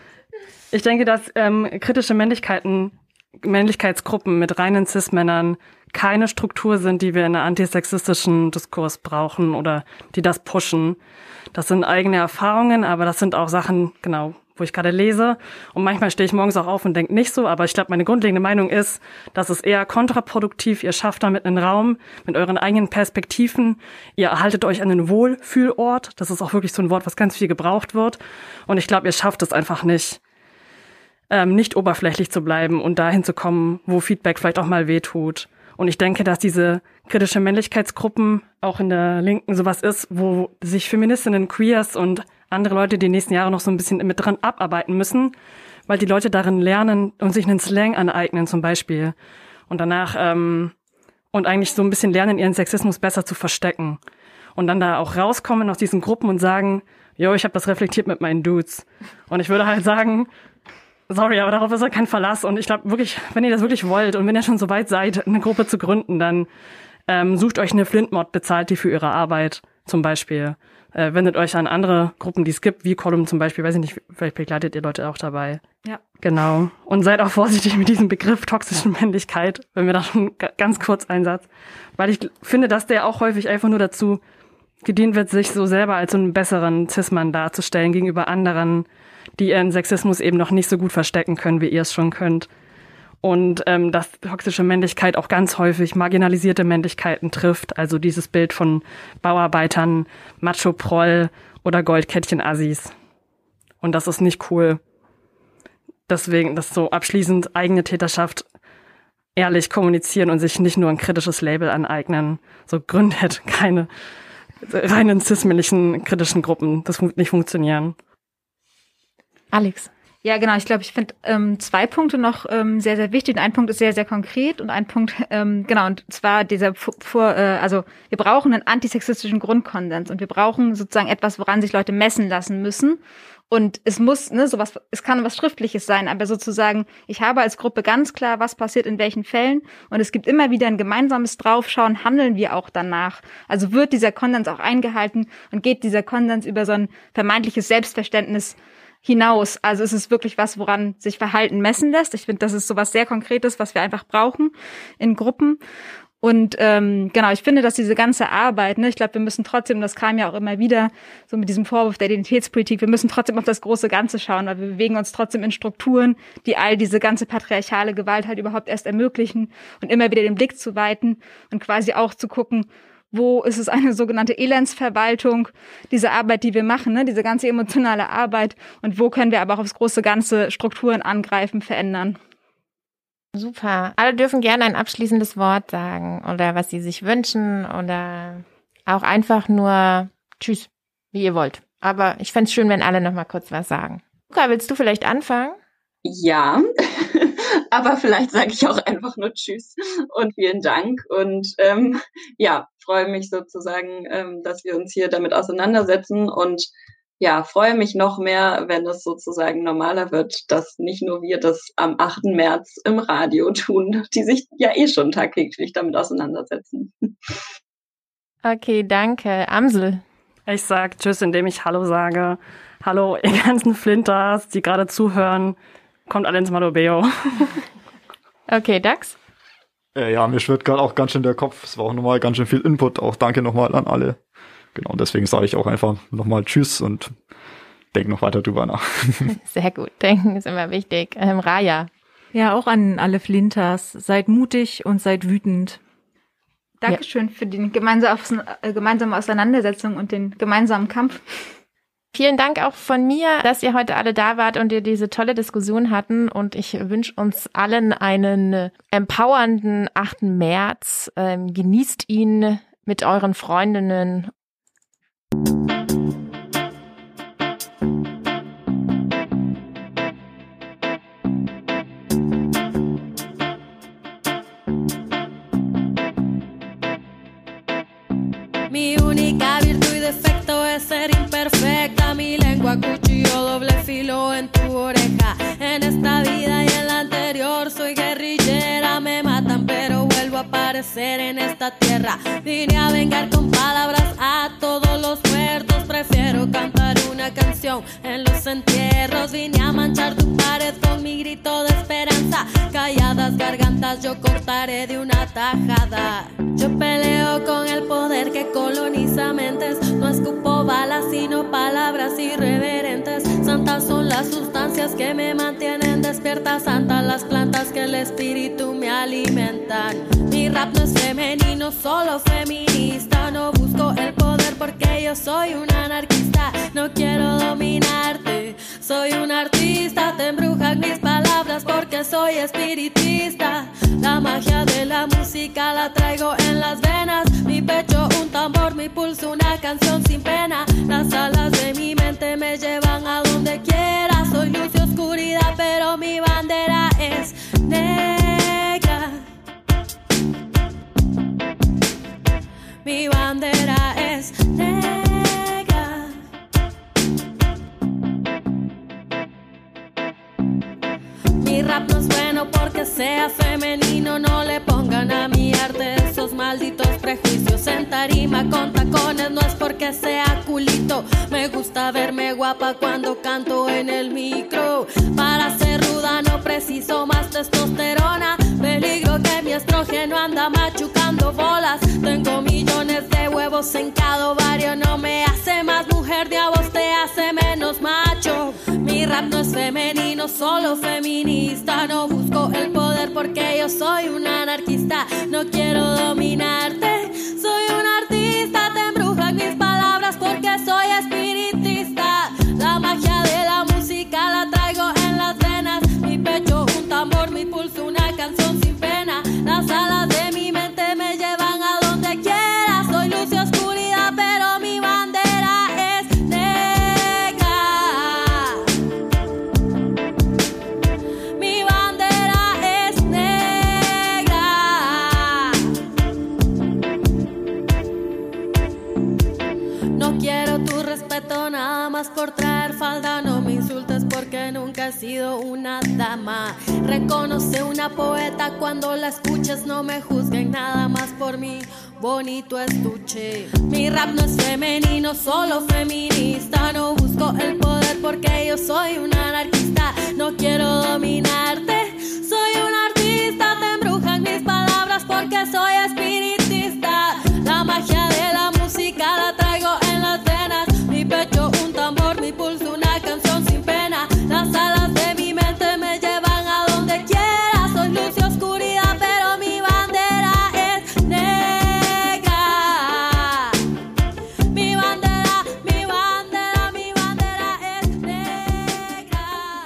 Ich denke, dass ähm, kritische Männlichkeiten, Männlichkeitsgruppen mit reinen Cis-Männern keine Struktur sind, die wir in einem antisexistischen Diskurs brauchen oder die das pushen. Das sind eigene Erfahrungen, aber das sind auch Sachen, genau, wo ich gerade lese. Und manchmal stehe ich morgens auch auf und denke nicht so, aber ich glaube, meine grundlegende Meinung ist, dass es eher kontraproduktiv. Ihr schafft damit einen Raum mit euren eigenen Perspektiven. Ihr erhaltet euch einen Wohlfühlort. Das ist auch wirklich so ein Wort, was ganz viel gebraucht wird. Und ich glaube, ihr schafft es einfach nicht, ähm, nicht oberflächlich zu bleiben und dahin zu kommen, wo Feedback vielleicht auch mal wehtut. Und ich denke, dass diese kritische Männlichkeitsgruppen auch in der Linken sowas ist, wo sich Feministinnen, Queers und andere Leute die nächsten Jahre noch so ein bisschen mit dran abarbeiten müssen, weil die Leute darin lernen und sich einen Slang aneignen zum Beispiel. Und danach ähm, und eigentlich so ein bisschen lernen, ihren Sexismus besser zu verstecken. Und dann da auch rauskommen aus diesen Gruppen und sagen, jo, ich habe das reflektiert mit meinen Dudes. Und ich würde halt sagen, sorry, aber darauf ist ja kein Verlass. Und ich glaube wirklich, wenn ihr das wirklich wollt und wenn ihr schon so weit seid, eine Gruppe zu gründen, dann ähm, sucht euch eine Flintmod, bezahlt die für ihre Arbeit zum Beispiel. Äh, wendet euch an andere Gruppen, die es gibt, wie Column zum Beispiel. Weiß ich nicht, vielleicht begleitet ihr Leute auch dabei. Ja. Genau. Und seid auch vorsichtig mit diesem Begriff toxische Männlichkeit, wenn wir da schon g- ganz kurz Einsatz. Weil ich finde, dass der auch häufig einfach nur dazu gedient wird, sich so selber als so einen besseren Cis-Mann darzustellen gegenüber anderen, die ihren Sexismus eben noch nicht so gut verstecken können, wie ihr es schon könnt. Und ähm, dass toxische Männlichkeit auch ganz häufig marginalisierte Männlichkeiten trifft. Also dieses Bild von Bauarbeitern, Macho-Proll oder Goldkettchen-Assis. Und das ist nicht cool. Deswegen, das so abschließend eigene Täterschaft ehrlich kommunizieren und sich nicht nur ein kritisches Label aneignen. So gründet keine reinen cis-männlichen kritischen Gruppen. Das wird nicht funktionieren. Alex? Ja, genau. Ich glaube, ich finde ähm, zwei Punkte noch ähm, sehr, sehr wichtig. Und ein Punkt ist sehr, sehr konkret und ein Punkt, ähm, genau, und zwar dieser vor, äh, also wir brauchen einen antisexistischen Grundkonsens und wir brauchen sozusagen etwas, woran sich Leute messen lassen müssen. Und es muss, ne, sowas, es kann was Schriftliches sein, aber sozusagen, ich habe als Gruppe ganz klar, was passiert in welchen Fällen und es gibt immer wieder ein gemeinsames Draufschauen, handeln wir auch danach. Also wird dieser Konsens auch eingehalten und geht dieser Konsens über so ein vermeintliches Selbstverständnis hinaus. Also es ist wirklich was, woran sich Verhalten messen lässt. Ich finde, das ist sowas sehr Konkretes, was wir einfach brauchen in Gruppen. Und ähm, genau, ich finde, dass diese ganze Arbeit, ne, ich glaube, wir müssen trotzdem, das kam ja auch immer wieder, so mit diesem Vorwurf der Identitätspolitik, wir müssen trotzdem auf das große Ganze schauen, weil wir bewegen uns trotzdem in Strukturen, die all diese ganze patriarchale Gewalt halt überhaupt erst ermöglichen und immer wieder den Blick zu weiten und quasi auch zu gucken, wo ist es eine sogenannte Elendsverwaltung, diese Arbeit, die wir machen, ne, diese ganze emotionale Arbeit und wo können wir aber auch aufs große Ganze Strukturen angreifen, verändern. Super. Alle dürfen gerne ein abschließendes Wort sagen oder was sie sich wünschen oder auch einfach nur Tschüss, wie ihr wollt. Aber ich fände es schön, wenn alle noch mal kurz was sagen. Luca, willst du vielleicht anfangen? Ja, aber vielleicht sage ich auch einfach nur Tschüss und vielen Dank und ähm, ja, freue mich sozusagen, ähm, dass wir uns hier damit auseinandersetzen und ja, freue mich noch mehr, wenn es sozusagen normaler wird, dass nicht nur wir das am achten März im Radio tun, die sich ja eh schon tagtäglich damit auseinandersetzen. Okay, danke. Amsel? Ich sag Tschüss, indem ich Hallo sage. Hallo, ihr ganzen Flinters, die gerade zuhören. Kommt alle ins Malobeo. Okay, Dax? Äh, ja, mir schwirrt gerade auch ganz schön der Kopf. Es war auch nochmal ganz schön viel Input. Auch danke nochmal an alle. Genau, deswegen sage ich auch einfach nochmal Tschüss und denke noch weiter drüber nach. Sehr gut, denken ist immer wichtig. Ähm, Raya? Ja, auch an alle Flinters. Seid mutig und seid wütend. Dankeschön ja. für die gemeinsame, äh, gemeinsame Auseinandersetzung und den gemeinsamen Kampf. Vielen Dank auch von mir, dass ihr heute alle da wart und wir diese tolle Diskussion hatten. Und ich wünsche uns allen einen empowernden achten März. Ähm, genießt ihn mit euren Freundinnen. Mi única virtud y defecto es ser imperfecta. Mi lengua cuchillo doble filo en tu oreja. En esta vida y en la anterior soy guerrillera. Me matan pero vuelvo a aparecer en esta tierra. Vine a vengar con palabras a todos los muertos. Prefiero cantar una canción en los entierros. Vine a manchar tu pared con mi grito de esperanza. Calladas gargantas yo cortaré de una tajada. Yo peleo con el poder que coloniza mentes. No escupo balas sino palabras irreverentes. Santas son las sustancias que me mantienen despierta. Santas las plantas que el espíritu me alimentan. Mi rap no es femenino, solo feminista. No busco el poder porque yo soy una anarquista. No quiero dominarte, soy un artista. Te embrujan mis palabras porque soy espiritista. La magia de la música la traigo en las venas. Mi pecho un tambor, mi pulso una canción sin pena. Las alas de mi mente me llevan a donde quiera. Soy luz y oscuridad pero mi bandera es negra. Mi bandera es negra. Mi rap no es bueno porque sea femenino. No le pongan a mi arte esos malditos prejuicios. En tarima con tacones no es porque sea culito. Me gusta verme guapa cuando canto en el micro. Para ser ruda no preciso más testosterona. Peligro que mi estrógeno anda machucando bolas. Tengo millones de huevos en cada ovario. No me hace más mujer, ni a vos te hace menos macho. Mi rap no es femenino, solo feminista. No busco el poder porque yo soy una anarquista. No quiero dominarte, soy un artista. Te embrujan mis palabras porque soy espiritista. La magia de la música la traigo en las venas. Mi pecho un tambor, mi pulso una canción sin pena. Las alas de mi mente me llevan a donde quiera. Soy luz y oscuridad pero mi bandera es negra. Mi bandera es negra. No quiero tu respeto nada más por traer falda. No me insultes porque nunca he sido una dama. Reconoce una poeta cuando la escuches. No me juzguen nada más por mi bonito estuche. Mi rap no es femenino, solo feminista. No busco el poder porque yo soy una anarquista. No quiero dominarte, soy un artista. Te embrujan mis palabras porque soy espiritista. La magia de la música la traigo en las venas. Mi pecho un tambor, mi pulso una canción sin pena. Las alas de mi mente me llevan a donde quiera. Soy luz y oscuridad pero mi bandera es negra. Mi bandera, mi bandera, mi bandera es negra.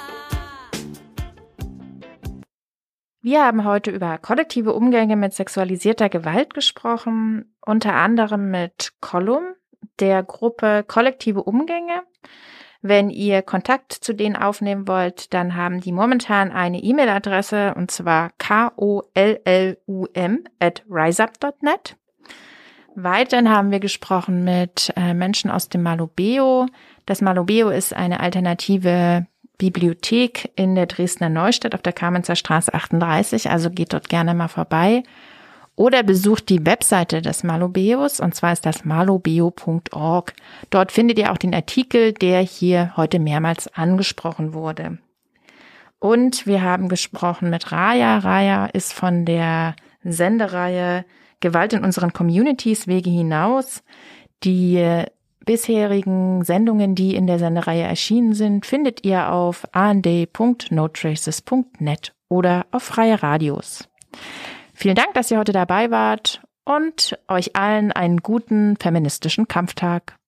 Wir haben heute über kollektive Umgänge mit sexualisierter Gewalt gesprochen, unter anderem mit Column, der Gruppe Kollektive Umgänge. Wenn ihr Kontakt zu denen aufnehmen wollt, dann haben die momentan eine E-Mail-Adresse und zwar kollum at riseup dot net. Weiterhin haben wir gesprochen mit äh, Menschen aus dem Malobeo. Das Malobeo ist eine alternative Bibliothek in der Dresdner Neustadt auf der Kamenzer Straße achtunddreißig, also geht dort gerne mal vorbei. Oder besucht die Webseite des Malobeus, und zwar ist das malobeo punkt org. Dort findet ihr auch den Artikel, der hier heute mehrmals angesprochen wurde. Und wir haben gesprochen mit Raya. Raya ist von der Sendereihe Gewalt in unseren Communities, Wege hinaus. Die bisherigen Sendungen, die in der Sendereihe erschienen sind, findet ihr auf a n d punkt no traces punkt net oder auf Freie Radios. Vielen Dank, dass ihr heute dabei wart und euch allen einen guten feministischen Kampftag.